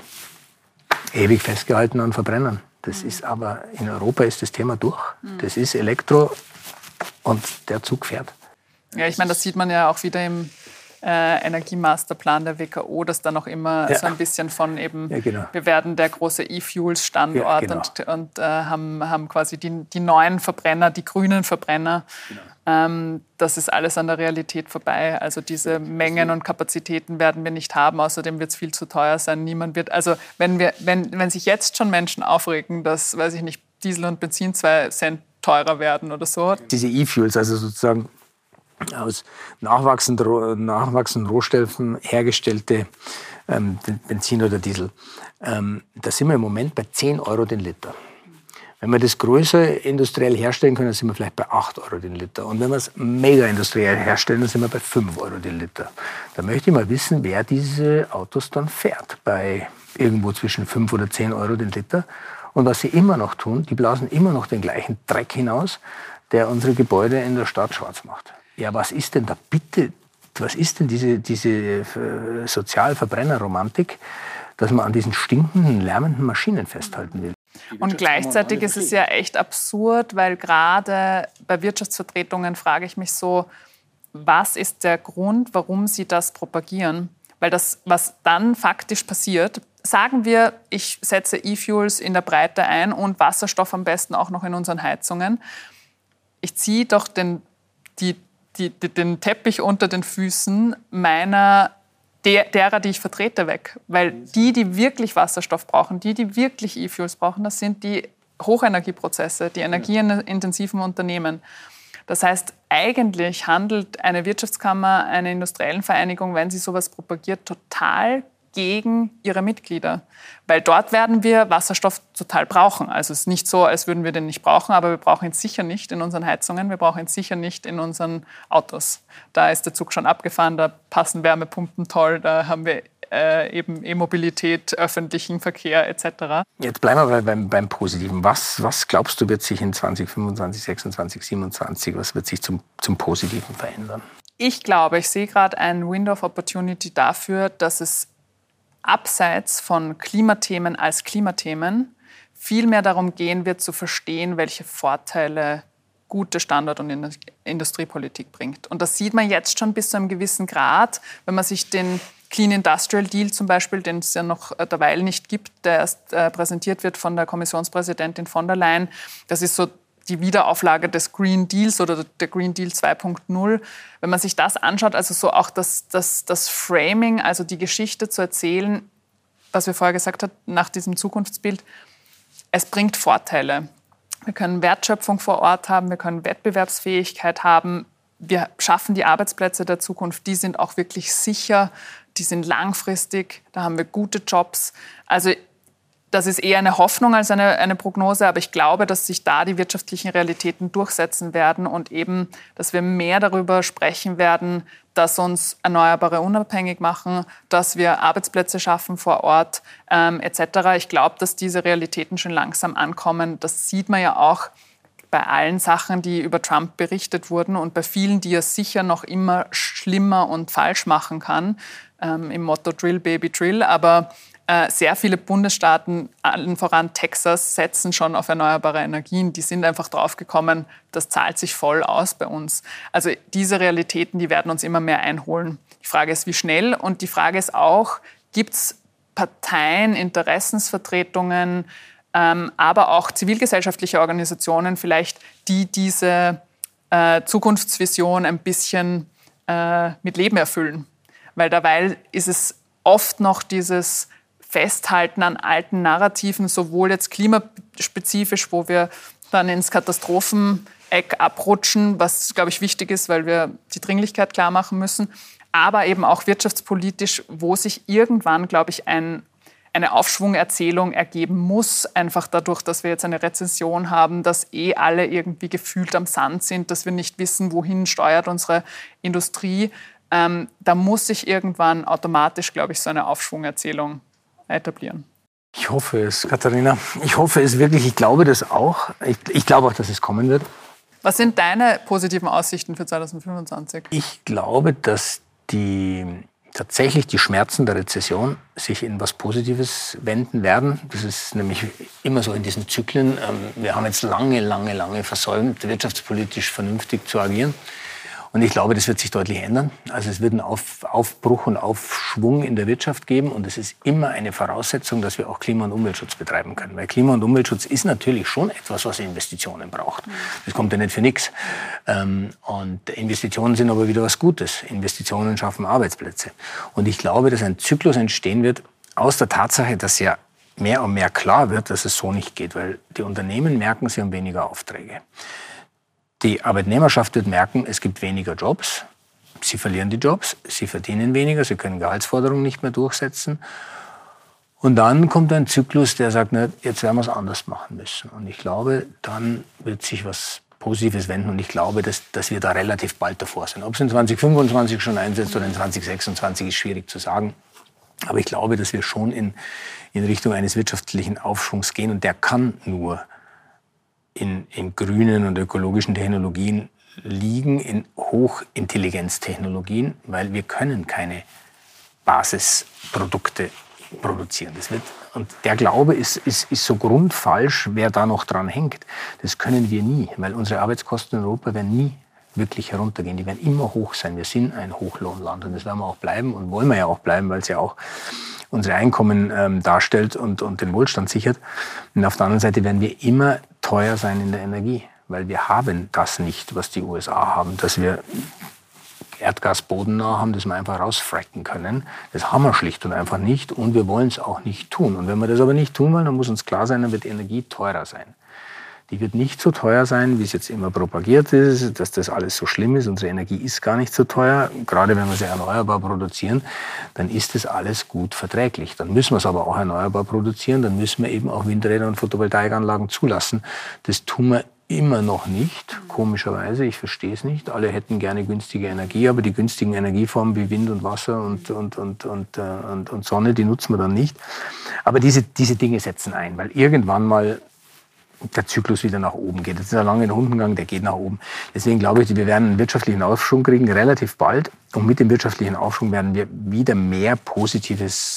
Speaker 2: Ewig festgehalten an Verbrennern. Das mhm. ist aber, in Europa ist das Thema durch. Mhm. Das ist Elektro. Und der Zug fährt.
Speaker 3: Ja, ich meine, das sieht man ja auch wieder im äh, Energiemasterplan der W K O, dass da noch immer ja. so ein bisschen von eben, ja, genau. wir werden der große E-Fuels-Standort ja, genau. und, und äh, haben, haben quasi die, die neuen Verbrenner, die grünen Verbrenner. Genau. Ähm, das ist alles an der Realität vorbei. Also diese Mengen und Kapazitäten werden wir nicht haben. Außerdem wird es viel zu teuer sein. Niemand wird, also wenn, wir, wenn, wenn sich jetzt schon Menschen aufregen, dass, weiß ich nicht, Diesel und Benzin zwei Cent teurer werden oder so.
Speaker 2: Diese E-Fuels, also sozusagen aus nachwachsenden, nachwachsenden Rohstoffen hergestellte ähm, Benzin oder Diesel, ähm, da sind wir im Moment bei zehn Euro den Liter. Wenn wir das größer industriell herstellen können, dann sind wir vielleicht bei acht Euro den Liter. Und wenn wir es mega industriell herstellen, dann sind wir bei fünf Euro den Liter. Da möchte ich mal wissen, wer diese Autos dann fährt, bei irgendwo zwischen fünf oder zehn Euro den Liter. Und was sie immer noch tun, die blasen immer noch den gleichen Dreck hinaus, der unsere Gebäude in der Stadt schwarz macht. Ja, was ist denn da bitte, was ist denn diese, diese Sozialverbrennerromantik, dass man an diesen stinkenden, lärmenden Maschinen festhalten will?
Speaker 3: Und gleichzeitig ist es ja echt absurd, weil gerade bei Wirtschaftsvertretungen frage ich mich so, was ist der Grund, warum sie das propagieren? Weil das, was dann faktisch passiert, sagen wir, ich setze E-Fuels in der Breite ein und Wasserstoff am besten auch noch in unseren Heizungen. Ich ziehe doch den, die, die, den Teppich unter den Füßen meiner, der, derer, die ich vertrete, weg. Weil die, die wirklich Wasserstoff brauchen, die, die wirklich E-Fuels brauchen, das sind die Hochenergieprozesse, die energieintensiven Unternehmen. Das heißt, eigentlich handelt eine Wirtschaftskammer, eine Industriellenvereinigung, wenn sie sowas propagiert, total gegen ihre Mitglieder. Weil dort werden wir Wasserstoff total brauchen. Also es ist nicht so, als würden wir den nicht brauchen, aber wir brauchen ihn sicher nicht in unseren Heizungen, wir brauchen ihn sicher nicht in unseren Autos. Da ist der Zug schon abgefahren, da passen Wärmepumpen toll, da haben wir äh, eben E-Mobilität, öffentlichen Verkehr et cetera.
Speaker 2: Jetzt bleiben wir beim, beim Positiven. Was, was glaubst du, wird sich in zwanzig fünfundzwanzig, sechsundzwanzig, siebenundzwanzig, was wird sich zum, zum Positiven verändern?
Speaker 3: Ich glaube, ich sehe gerade ein Window of Opportunity dafür, dass es abseits von Klimathemen als Klimathemen viel mehr darum gehen wird, zu verstehen, welche Vorteile gute Standort- und Industriepolitik bringt. Und das sieht man jetzt schon bis zu einem gewissen Grad, wenn man sich den Clean Industrial Deal zum Beispiel, den es ja noch derweil nicht gibt, der erst äh, präsentiert wird von der Kommissionspräsidentin von der Leyen. Das ist so die Wiederauflage des Green Deals oder der Green Deal zwei Punkt null. Wenn man sich das anschaut, also so auch das, das, das Framing, also die Geschichte zu erzählen, was wir vorher gesagt haben, nach diesem Zukunftsbild, es bringt Vorteile. Wir können Wertschöpfung vor Ort haben, wir können Wettbewerbsfähigkeit haben, wir schaffen die Arbeitsplätze der Zukunft, die sind auch wirklich sicher, die sind langfristig, da haben wir gute Jobs. Also das ist eher eine Hoffnung als eine, eine Prognose, aber ich glaube, dass sich da die wirtschaftlichen Realitäten durchsetzen werden und eben, dass wir mehr darüber sprechen werden, dass uns Erneuerbare unabhängig machen, dass wir Arbeitsplätze schaffen vor Ort ähm, et cetera. Ich glaube, dass diese Realitäten schon langsam ankommen. Das sieht man ja auch bei allen Sachen, die über Trump berichtet wurden und bei vielen, die er sicher noch immer schlimmer und falsch machen kann, ähm, im Motto Drill, Baby, Drill. Aber äh, sehr viele Bundesstaaten, allen voran Texas, setzen schon auf erneuerbare Energien. Die sind einfach draufgekommen, das zahlt sich voll aus bei uns. Also diese Realitäten, die werden uns immer mehr einholen. Die Frage ist, wie schnell? Und die Frage ist auch, gibt es Parteien, Interessensvertretungen, ähm, aber auch zivilgesellschaftliche Organisationen vielleicht, die diese äh, Zukunftsvision ein bisschen äh, mit Leben erfüllen? Weil derweil ist es oft noch dieses Festhalten an alten Narrativen, sowohl jetzt klimaspezifisch, wo wir dann ins Katastropheneck abrutschen, was, glaube ich, wichtig ist, weil wir die Dringlichkeit klar machen müssen, aber eben auch wirtschaftspolitisch, wo sich irgendwann, glaube ich, ein, eine Aufschwungerzählung ergeben muss, einfach dadurch, dass wir jetzt eine Rezession haben, dass eh alle irgendwie gefühlt am Sand sind, dass wir nicht wissen, wohin steuert unsere Industrie. Ähm, da muss sich irgendwann automatisch, glaube ich, so eine Aufschwungerzählung etablieren.
Speaker 2: Ich hoffe es, Katharina. Ich hoffe es wirklich. Ich glaube das auch. Ich, ich glaube auch, dass es kommen wird.
Speaker 3: Was sind deine positiven Aussichten für zwanzig fünfundzwanzig?
Speaker 2: Ich glaube, dass die, tatsächlich die Schmerzen der Rezession sich in was Positives wenden werden. Das ist nämlich immer so in diesen Zyklen. Wir haben jetzt lange, lange, lange versäumt, wirtschaftspolitisch vernünftig zu agieren. Und ich glaube, das wird sich deutlich ändern. Also es wird einen Auf, Aufbruch und Aufschwung in der Wirtschaft geben. Und es ist immer eine Voraussetzung, dass wir auch Klima- und Umweltschutz betreiben können. Weil Klima- und Umweltschutz ist natürlich schon etwas, was Investitionen braucht. Das kommt ja nicht für nichts. Und Investitionen sind aber wieder was Gutes. Investitionen schaffen Arbeitsplätze. Und ich glaube, dass ein Zyklus entstehen wird aus der Tatsache, dass ja mehr und mehr klar wird, dass es so nicht geht. Weil die Unternehmen merken, sie haben weniger Aufträge. Die Arbeitnehmerschaft wird merken, es gibt weniger Jobs. Sie verlieren die Jobs, sie verdienen weniger, sie können Gehaltsforderungen nicht mehr durchsetzen. Und dann kommt ein Zyklus, der sagt, na, jetzt werden wir es anders machen müssen. Und ich glaube, dann wird sich was Positives wenden. Und ich glaube, dass, dass wir da relativ bald davor sind. Ob es in zwanzig fünfundzwanzig schon einsetzt oder in zwanzig sechsundzwanzig, ist schwierig zu sagen. Aber ich glaube, dass wir schon in, in Richtung eines wirtschaftlichen Aufschwungs gehen. Und der kann nur In, in grünen und ökologischen Technologien liegen, in Hochintelligenztechnologien, weil wir können keine Basisprodukte produzieren. Das wird, und der Glaube ist, ist, ist so grundfalsch, wer da noch dran hängt. Das können wir nie, weil unsere Arbeitskosten in Europa werden nie wirklich heruntergehen. Die werden immer hoch sein. Wir sind ein Hochlohnland und das werden wir auch bleiben und wollen wir ja auch bleiben, weil es ja auch unsere Einkommen ähm, darstellt und, und den Wohlstand sichert. Und auf der anderen Seite werden wir immer teuer sein in der Energie, weil wir haben das nicht, was die U S A haben, dass wir Erdgas bodennah haben, das wir einfach rausfracken können. Das haben wir schlicht und einfach nicht und wir wollen es auch nicht tun. Und wenn wir das aber nicht tun wollen, dann muss uns klar sein, dann wird Energie teurer sein. Die wird nicht so teuer sein, wie es jetzt immer propagiert ist, dass das alles so schlimm ist. Unsere Energie ist gar nicht so teuer. Gerade wenn wir sie erneuerbar produzieren, dann ist das alles gut verträglich. Dann müssen wir es aber auch erneuerbar produzieren. Dann müssen wir eben auch Windräder und Photovoltaikanlagen zulassen. Das tun wir immer noch nicht, komischerweise. Ich verstehe es nicht. Alle hätten gerne günstige Energie, aber die günstigen Energieformen wie Wind und Wasser und, und, und, und, und, und Sonne, die nutzen wir dann nicht. Aber diese, diese Dinge setzen ein, weil irgendwann mal der Zyklus wieder nach oben geht. Das ist ein langer Hundengang, der geht nach oben. Deswegen glaube ich, wir werden einen wirtschaftlichen Aufschwung kriegen, relativ bald. Und mit dem wirtschaftlichen Aufschwung werden wir wieder mehr positives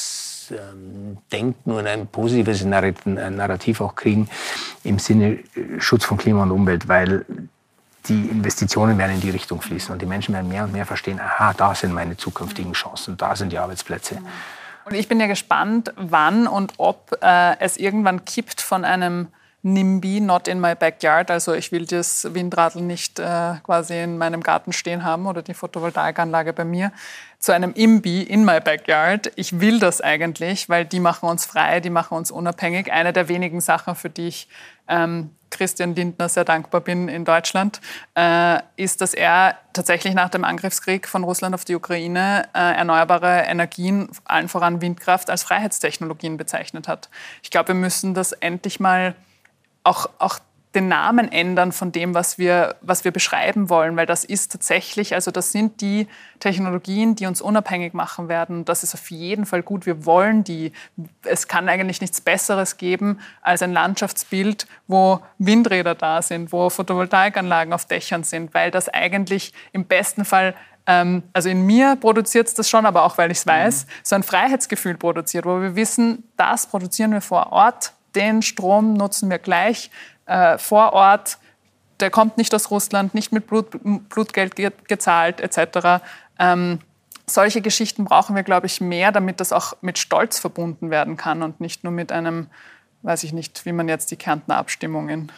Speaker 2: ähm, denken und ein positives Narrativ auch kriegen im Sinne Schutz von Klima und Umwelt, weil die Investitionen werden in die Richtung fließen und die Menschen werden mehr und mehr verstehen, aha, da sind meine zukünftigen Chancen, da sind die Arbeitsplätze.
Speaker 3: Und ich bin ja gespannt, wann und ob äh, es irgendwann kippt von einem NIMBY, not in my backyard, also ich will das Windradl nicht äh, quasi in meinem Garten stehen haben oder die Photovoltaikanlage bei mir, zu einem IMBY, in my backyard. Ich will das eigentlich, weil die machen uns frei, die machen uns unabhängig. Eine der wenigen Sachen, für die ich ähm, Christian Lindner sehr dankbar bin in Deutschland, äh, ist, dass er tatsächlich nach dem Angriffskrieg von Russland auf die Ukraine äh, erneuerbare Energien, allen voran Windkraft, als Freiheitstechnologien bezeichnet hat. Ich glaube, wir müssen das endlich mal Auch, auch den Namen ändern von dem, was wir, was wir beschreiben wollen, weil das ist tatsächlich, also das sind die Technologien, die uns unabhängig machen werden. Das ist auf jeden Fall gut. Wir wollen die. Es kann eigentlich nichts Besseres geben als ein Landschaftsbild, wo Windräder da sind, wo Photovoltaikanlagen auf Dächern sind, weil das eigentlich im besten Fall, ähm, also in mir produziert es das schon, aber auch weil ich es weiß, mhm. so ein Freiheitsgefühl produziert, wo wir wissen, das produzieren wir vor Ort. Den Strom nutzen wir gleich äh, vor Ort. Der kommt nicht aus Russland, nicht mit Blut, Blutgeld ge gezahlt et cetera. Ähm, solche Geschichten brauchen wir, glaube ich, mehr, damit das auch mit Stolz verbunden werden kann und nicht nur mit einem, weiß ich nicht, wie man jetzt die Kärntner Abstimmungen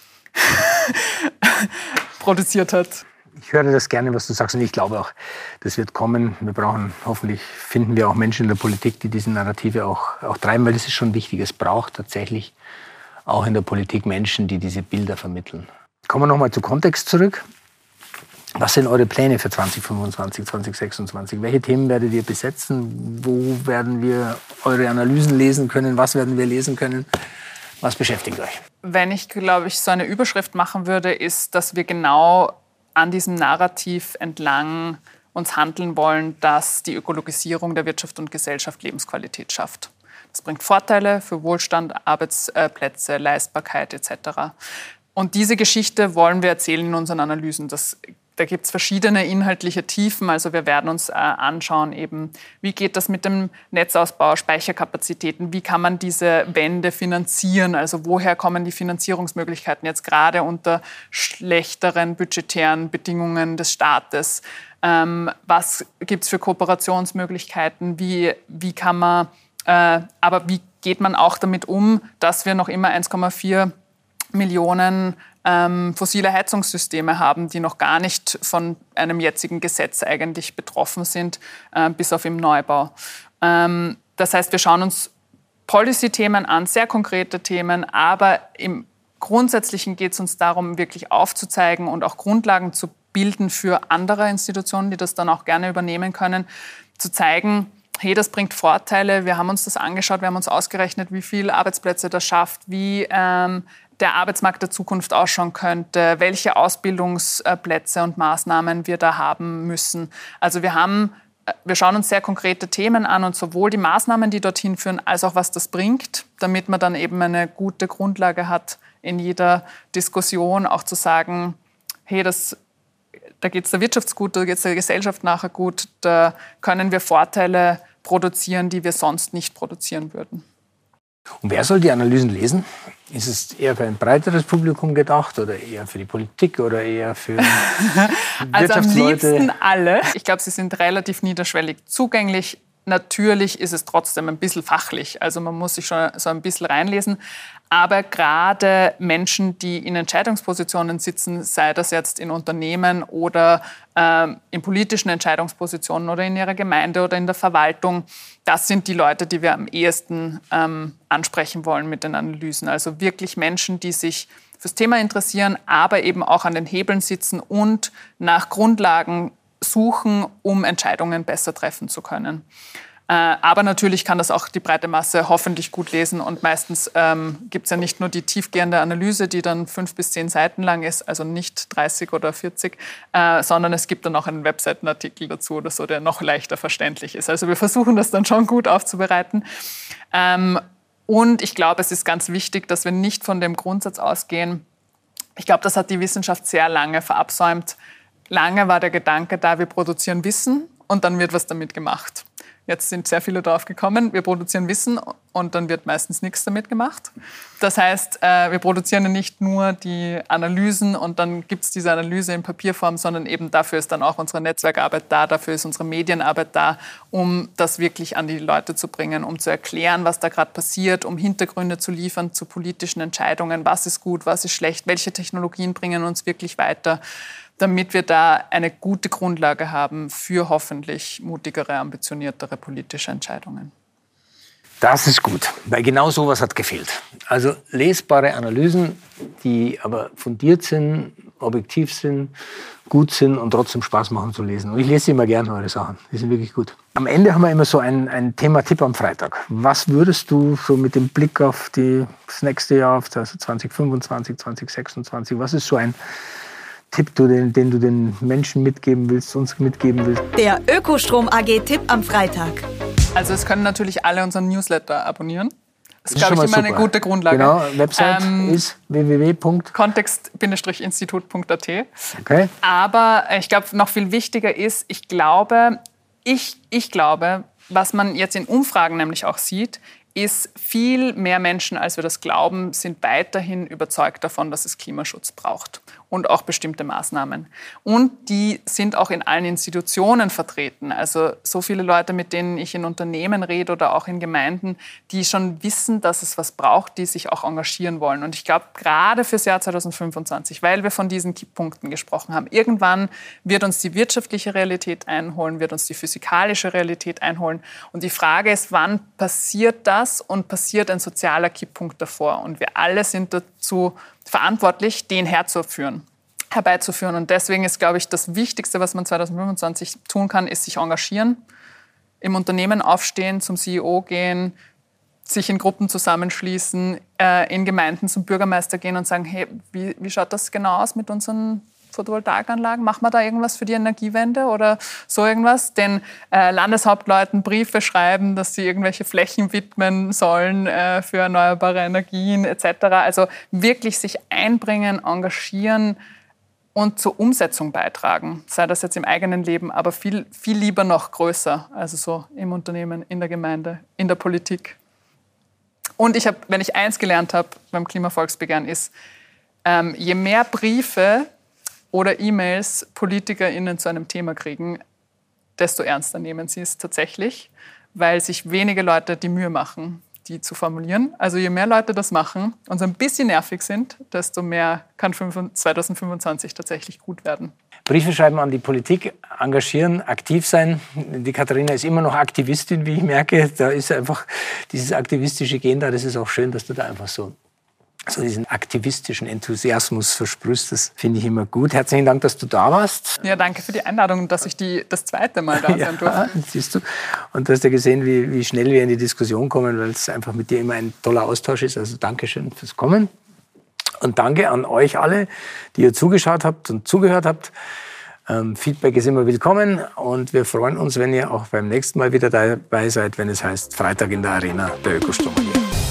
Speaker 3: produziert hat.
Speaker 2: Ich höre das gerne, was du sagst, und ich glaube auch, das wird kommen. Wir brauchen, hoffentlich finden wir auch Menschen in der Politik, die diese Narrative auch, auch treiben, weil das ist schon wichtig. Es braucht tatsächlich auch in der Politik Menschen, die diese Bilder vermitteln. Kommen wir nochmal zu Kontext zurück. Was sind eure Pläne für zwanzig fünfundzwanzig, zwanzig sechsundzwanzig? Welche Themen werdet ihr besetzen? Wo werden wir eure Analysen lesen können? Was werden wir lesen können? Was beschäftigt euch?
Speaker 3: Wenn ich, glaube ich, so eine Überschrift machen würde, ist, dass wir genau an diesem Narrativ entlang uns handeln wollen, dass die Ökologisierung der Wirtschaft und Gesellschaft Lebensqualität schafft. Das bringt Vorteile für Wohlstand, Arbeitsplätze, Leistbarkeit et cetera. Und diese Geschichte wollen wir erzählen in unseren Analysen. Das, da gibt es verschiedene inhaltliche Tiefen. Also wir werden uns äh, anschauen, eben, wie geht das mit dem Netzausbau, Speicherkapazitäten, wie kann man diese Wende finanzieren, also woher kommen die Finanzierungsmöglichkeiten jetzt gerade unter schlechteren budgetären Bedingungen des Staates. Ähm, was gibt es für Kooperationsmöglichkeiten, wie, wie kann man, äh, aber wie geht man auch damit um, dass wir noch immer eins Komma vier Millionen ähm, fossile Heizungssysteme haben, die noch gar nicht von einem jetzigen Gesetz eigentlich betroffen sind, äh, bis auf im Neubau. Ähm, das heißt, wir schauen uns Policy-Themen an, sehr konkrete Themen, aber im Grundsätzlichen geht es uns darum, wirklich aufzuzeigen und auch Grundlagen zu bilden für andere Institutionen, die das dann auch gerne übernehmen können, zu zeigen, hey, das bringt Vorteile. Wir haben uns das angeschaut, wir haben uns ausgerechnet, wie viele Arbeitsplätze das schafft, wie ähm, der Arbeitsmarkt der Zukunft ausschauen könnte, welche Ausbildungsplätze und Maßnahmen wir da haben müssen. Also wir haben, wir schauen uns sehr konkrete Themen an und sowohl die Maßnahmen, die dorthin führen, als auch was das bringt, damit man dann eben eine gute Grundlage hat, in jeder Diskussion auch zu sagen, hey, das, da geht es der Wirtschaft gut, da geht es der Gesellschaft nachher gut, da können wir Vorteile produzieren, die wir sonst nicht produzieren würden.
Speaker 2: Und wer soll die Analysen lesen? Ist es eher für ein breiteres Publikum gedacht oder eher für die Politik oder eher für
Speaker 3: Also am
Speaker 2: Wirtschaftsleute?
Speaker 3: liebsten alle. Ich glaube, sie sind relativ niederschwellig zugänglich. Natürlich ist es trotzdem ein bisschen fachlich. Also man muss sich schon so ein bisschen reinlesen. Aber gerade Menschen, die in Entscheidungspositionen sitzen, sei das jetzt in Unternehmen oder ähm, in politischen Entscheidungspositionen oder in ihrer Gemeinde oder in der Verwaltung, das sind die Leute, die wir am ehesten ähm, ansprechen wollen mit den Analysen. Also wirklich Menschen, die sich fürs Thema interessieren, aber eben auch an den Hebeln sitzen und nach Grundlagen suchen, um Entscheidungen besser treffen zu können. Äh, aber natürlich kann das auch die breite Masse hoffentlich gut lesen. Und meistens ähm, gibt es ja nicht nur die tiefgehende Analyse, die dann fünf bis zehn Seiten lang ist, also nicht dreißig oder vierzig, äh, sondern es gibt dann auch einen Webseitenartikel dazu oder so, der noch leichter verständlich ist. Also wir versuchen das dann schon gut aufzubereiten. Ähm, und ich glaube, es ist ganz wichtig, dass wir nicht von dem Grundsatz ausgehen. Ich glaube, das hat die Wissenschaft sehr lange verabsäumt. Lange war der Gedanke da, wir produzieren Wissen und dann wird was damit gemacht. Jetzt sind sehr viele drauf gekommen. Wir produzieren Wissen und dann wird meistens nichts damit gemacht. Das heißt, wir produzieren nicht nur die Analysen und dann gibt es diese Analyse in Papierform, sondern eben dafür ist dann auch unsere Netzwerkarbeit da, dafür ist unsere Medienarbeit da, um das wirklich an die Leute zu bringen, um zu erklären, was da gerade passiert, um Hintergründe zu liefern zu politischen Entscheidungen, was ist gut, was ist schlecht, welche Technologien bringen uns wirklich weiter, damit wir da eine gute Grundlage haben für hoffentlich mutigere, ambitioniertere politische Entscheidungen.
Speaker 2: Das ist gut, weil genau sowas hat gefehlt. Also lesbare Analysen, die aber fundiert sind, objektiv sind, gut sind und trotzdem Spaß machen zu lesen. Und ich lese immer gerne eure Sachen, die sind wirklich gut. Am Ende haben wir immer so ein, ein Thema-Tipp am Freitag. Was würdest du so mit dem Blick auf die, das nächste Jahr, auf das zwanzig fünfundzwanzig, zwanzig sechsundzwanzig, was ist so ein Tipp, den, den du den Menschen mitgeben willst, uns mitgeben willst?
Speaker 1: Der Ökostrom A G-Tipp am Freitag.
Speaker 3: Also es können natürlich alle unseren Newsletter abonnieren. Das ist, glaube ich, immer super. Eine gute Grundlage.
Speaker 2: Genau, Website ähm, ist w w w punkt
Speaker 3: kontext Institut punkt a t.
Speaker 2: Okay.
Speaker 3: Aber ich glaube, noch viel wichtiger ist, ich glaube, ich, ich glaube, was man jetzt in Umfragen nämlich auch sieht, ist, viel mehr Menschen, als wir das glauben, sind weiterhin überzeugt davon, dass es Klimaschutz braucht und auch bestimmte Maßnahmen. Und die sind auch in allen Institutionen vertreten. Also so viele Leute, mit denen ich in Unternehmen rede oder auch in Gemeinden, die schon wissen, dass es was braucht, die sich auch engagieren wollen. Und ich glaube, gerade fürs Jahr zwanzig fünfundzwanzig, weil wir von diesen Kipppunkten gesprochen haben, irgendwann wird uns die wirtschaftliche Realität einholen, wird uns die physikalische Realität einholen. Und die Frage ist, wann passiert das und passiert ein sozialer Kipppunkt davor? Und wir alle sind dazu verantwortlich, den herzuführen, herbeizuführen. Und deswegen ist, glaube ich, das Wichtigste, was man zwanzig fünfundzwanzig tun kann, ist sich engagieren, im Unternehmen aufstehen, zum C E O gehen, sich in Gruppen zusammenschließen, äh, in Gemeinden zum Bürgermeister gehen und sagen, hey, wie, wie schaut das genau aus mit unseren Photovoltaikanlagen? Machen wir da irgendwas für die Energiewende oder so irgendwas? Den äh, Landeshauptleuten Briefe schreiben, dass sie irgendwelche Flächen widmen sollen äh, für erneuerbare Energien et cetera. Also wirklich sich einbringen, engagieren und zur Umsetzung beitragen. Sei das jetzt im eigenen Leben, aber viel, viel lieber noch größer. Also so im Unternehmen, in der Gemeinde, in der Politik. Und ich habe, wenn ich eins gelernt habe beim Klimavolksbegehren, ist, ähm, je mehr Briefe oder E-Mails PolitikerInnen zu einem Thema kriegen, desto ernster nehmen sie es tatsächlich, weil sich wenige Leute die Mühe machen, die zu formulieren. Also je mehr Leute das machen und so ein bisschen nervig sind, desto mehr kann zwanzig fünfundzwanzig tatsächlich gut werden.
Speaker 2: Briefe schreiben an die Politik, engagieren, aktiv sein. Die Katharina ist immer noch Aktivistin, wie ich merke. Da ist einfach dieses aktivistische Gen da. Das ist auch schön, dass du da einfach so so diesen aktivistischen Enthusiasmus versprühst. Das finde ich immer gut. Herzlichen Dank, dass du da warst.
Speaker 3: Ja, danke für die Einladung, dass ich die, das zweite Mal da sein
Speaker 2: ja,
Speaker 3: durfte.
Speaker 2: Siehst du. Und du hast ja gesehen, wie, wie schnell wir in die Diskussion kommen, weil es einfach mit dir immer ein toller Austausch ist. Also Dankeschön fürs Kommen. Und danke an euch alle, die ihr zugeschaut habt und zugehört habt. Ähm, Feedback ist immer willkommen und wir freuen uns, wenn ihr auch beim nächsten Mal wieder dabei seid, wenn es heißt Freitag in der Arena, der Ökostrom A G.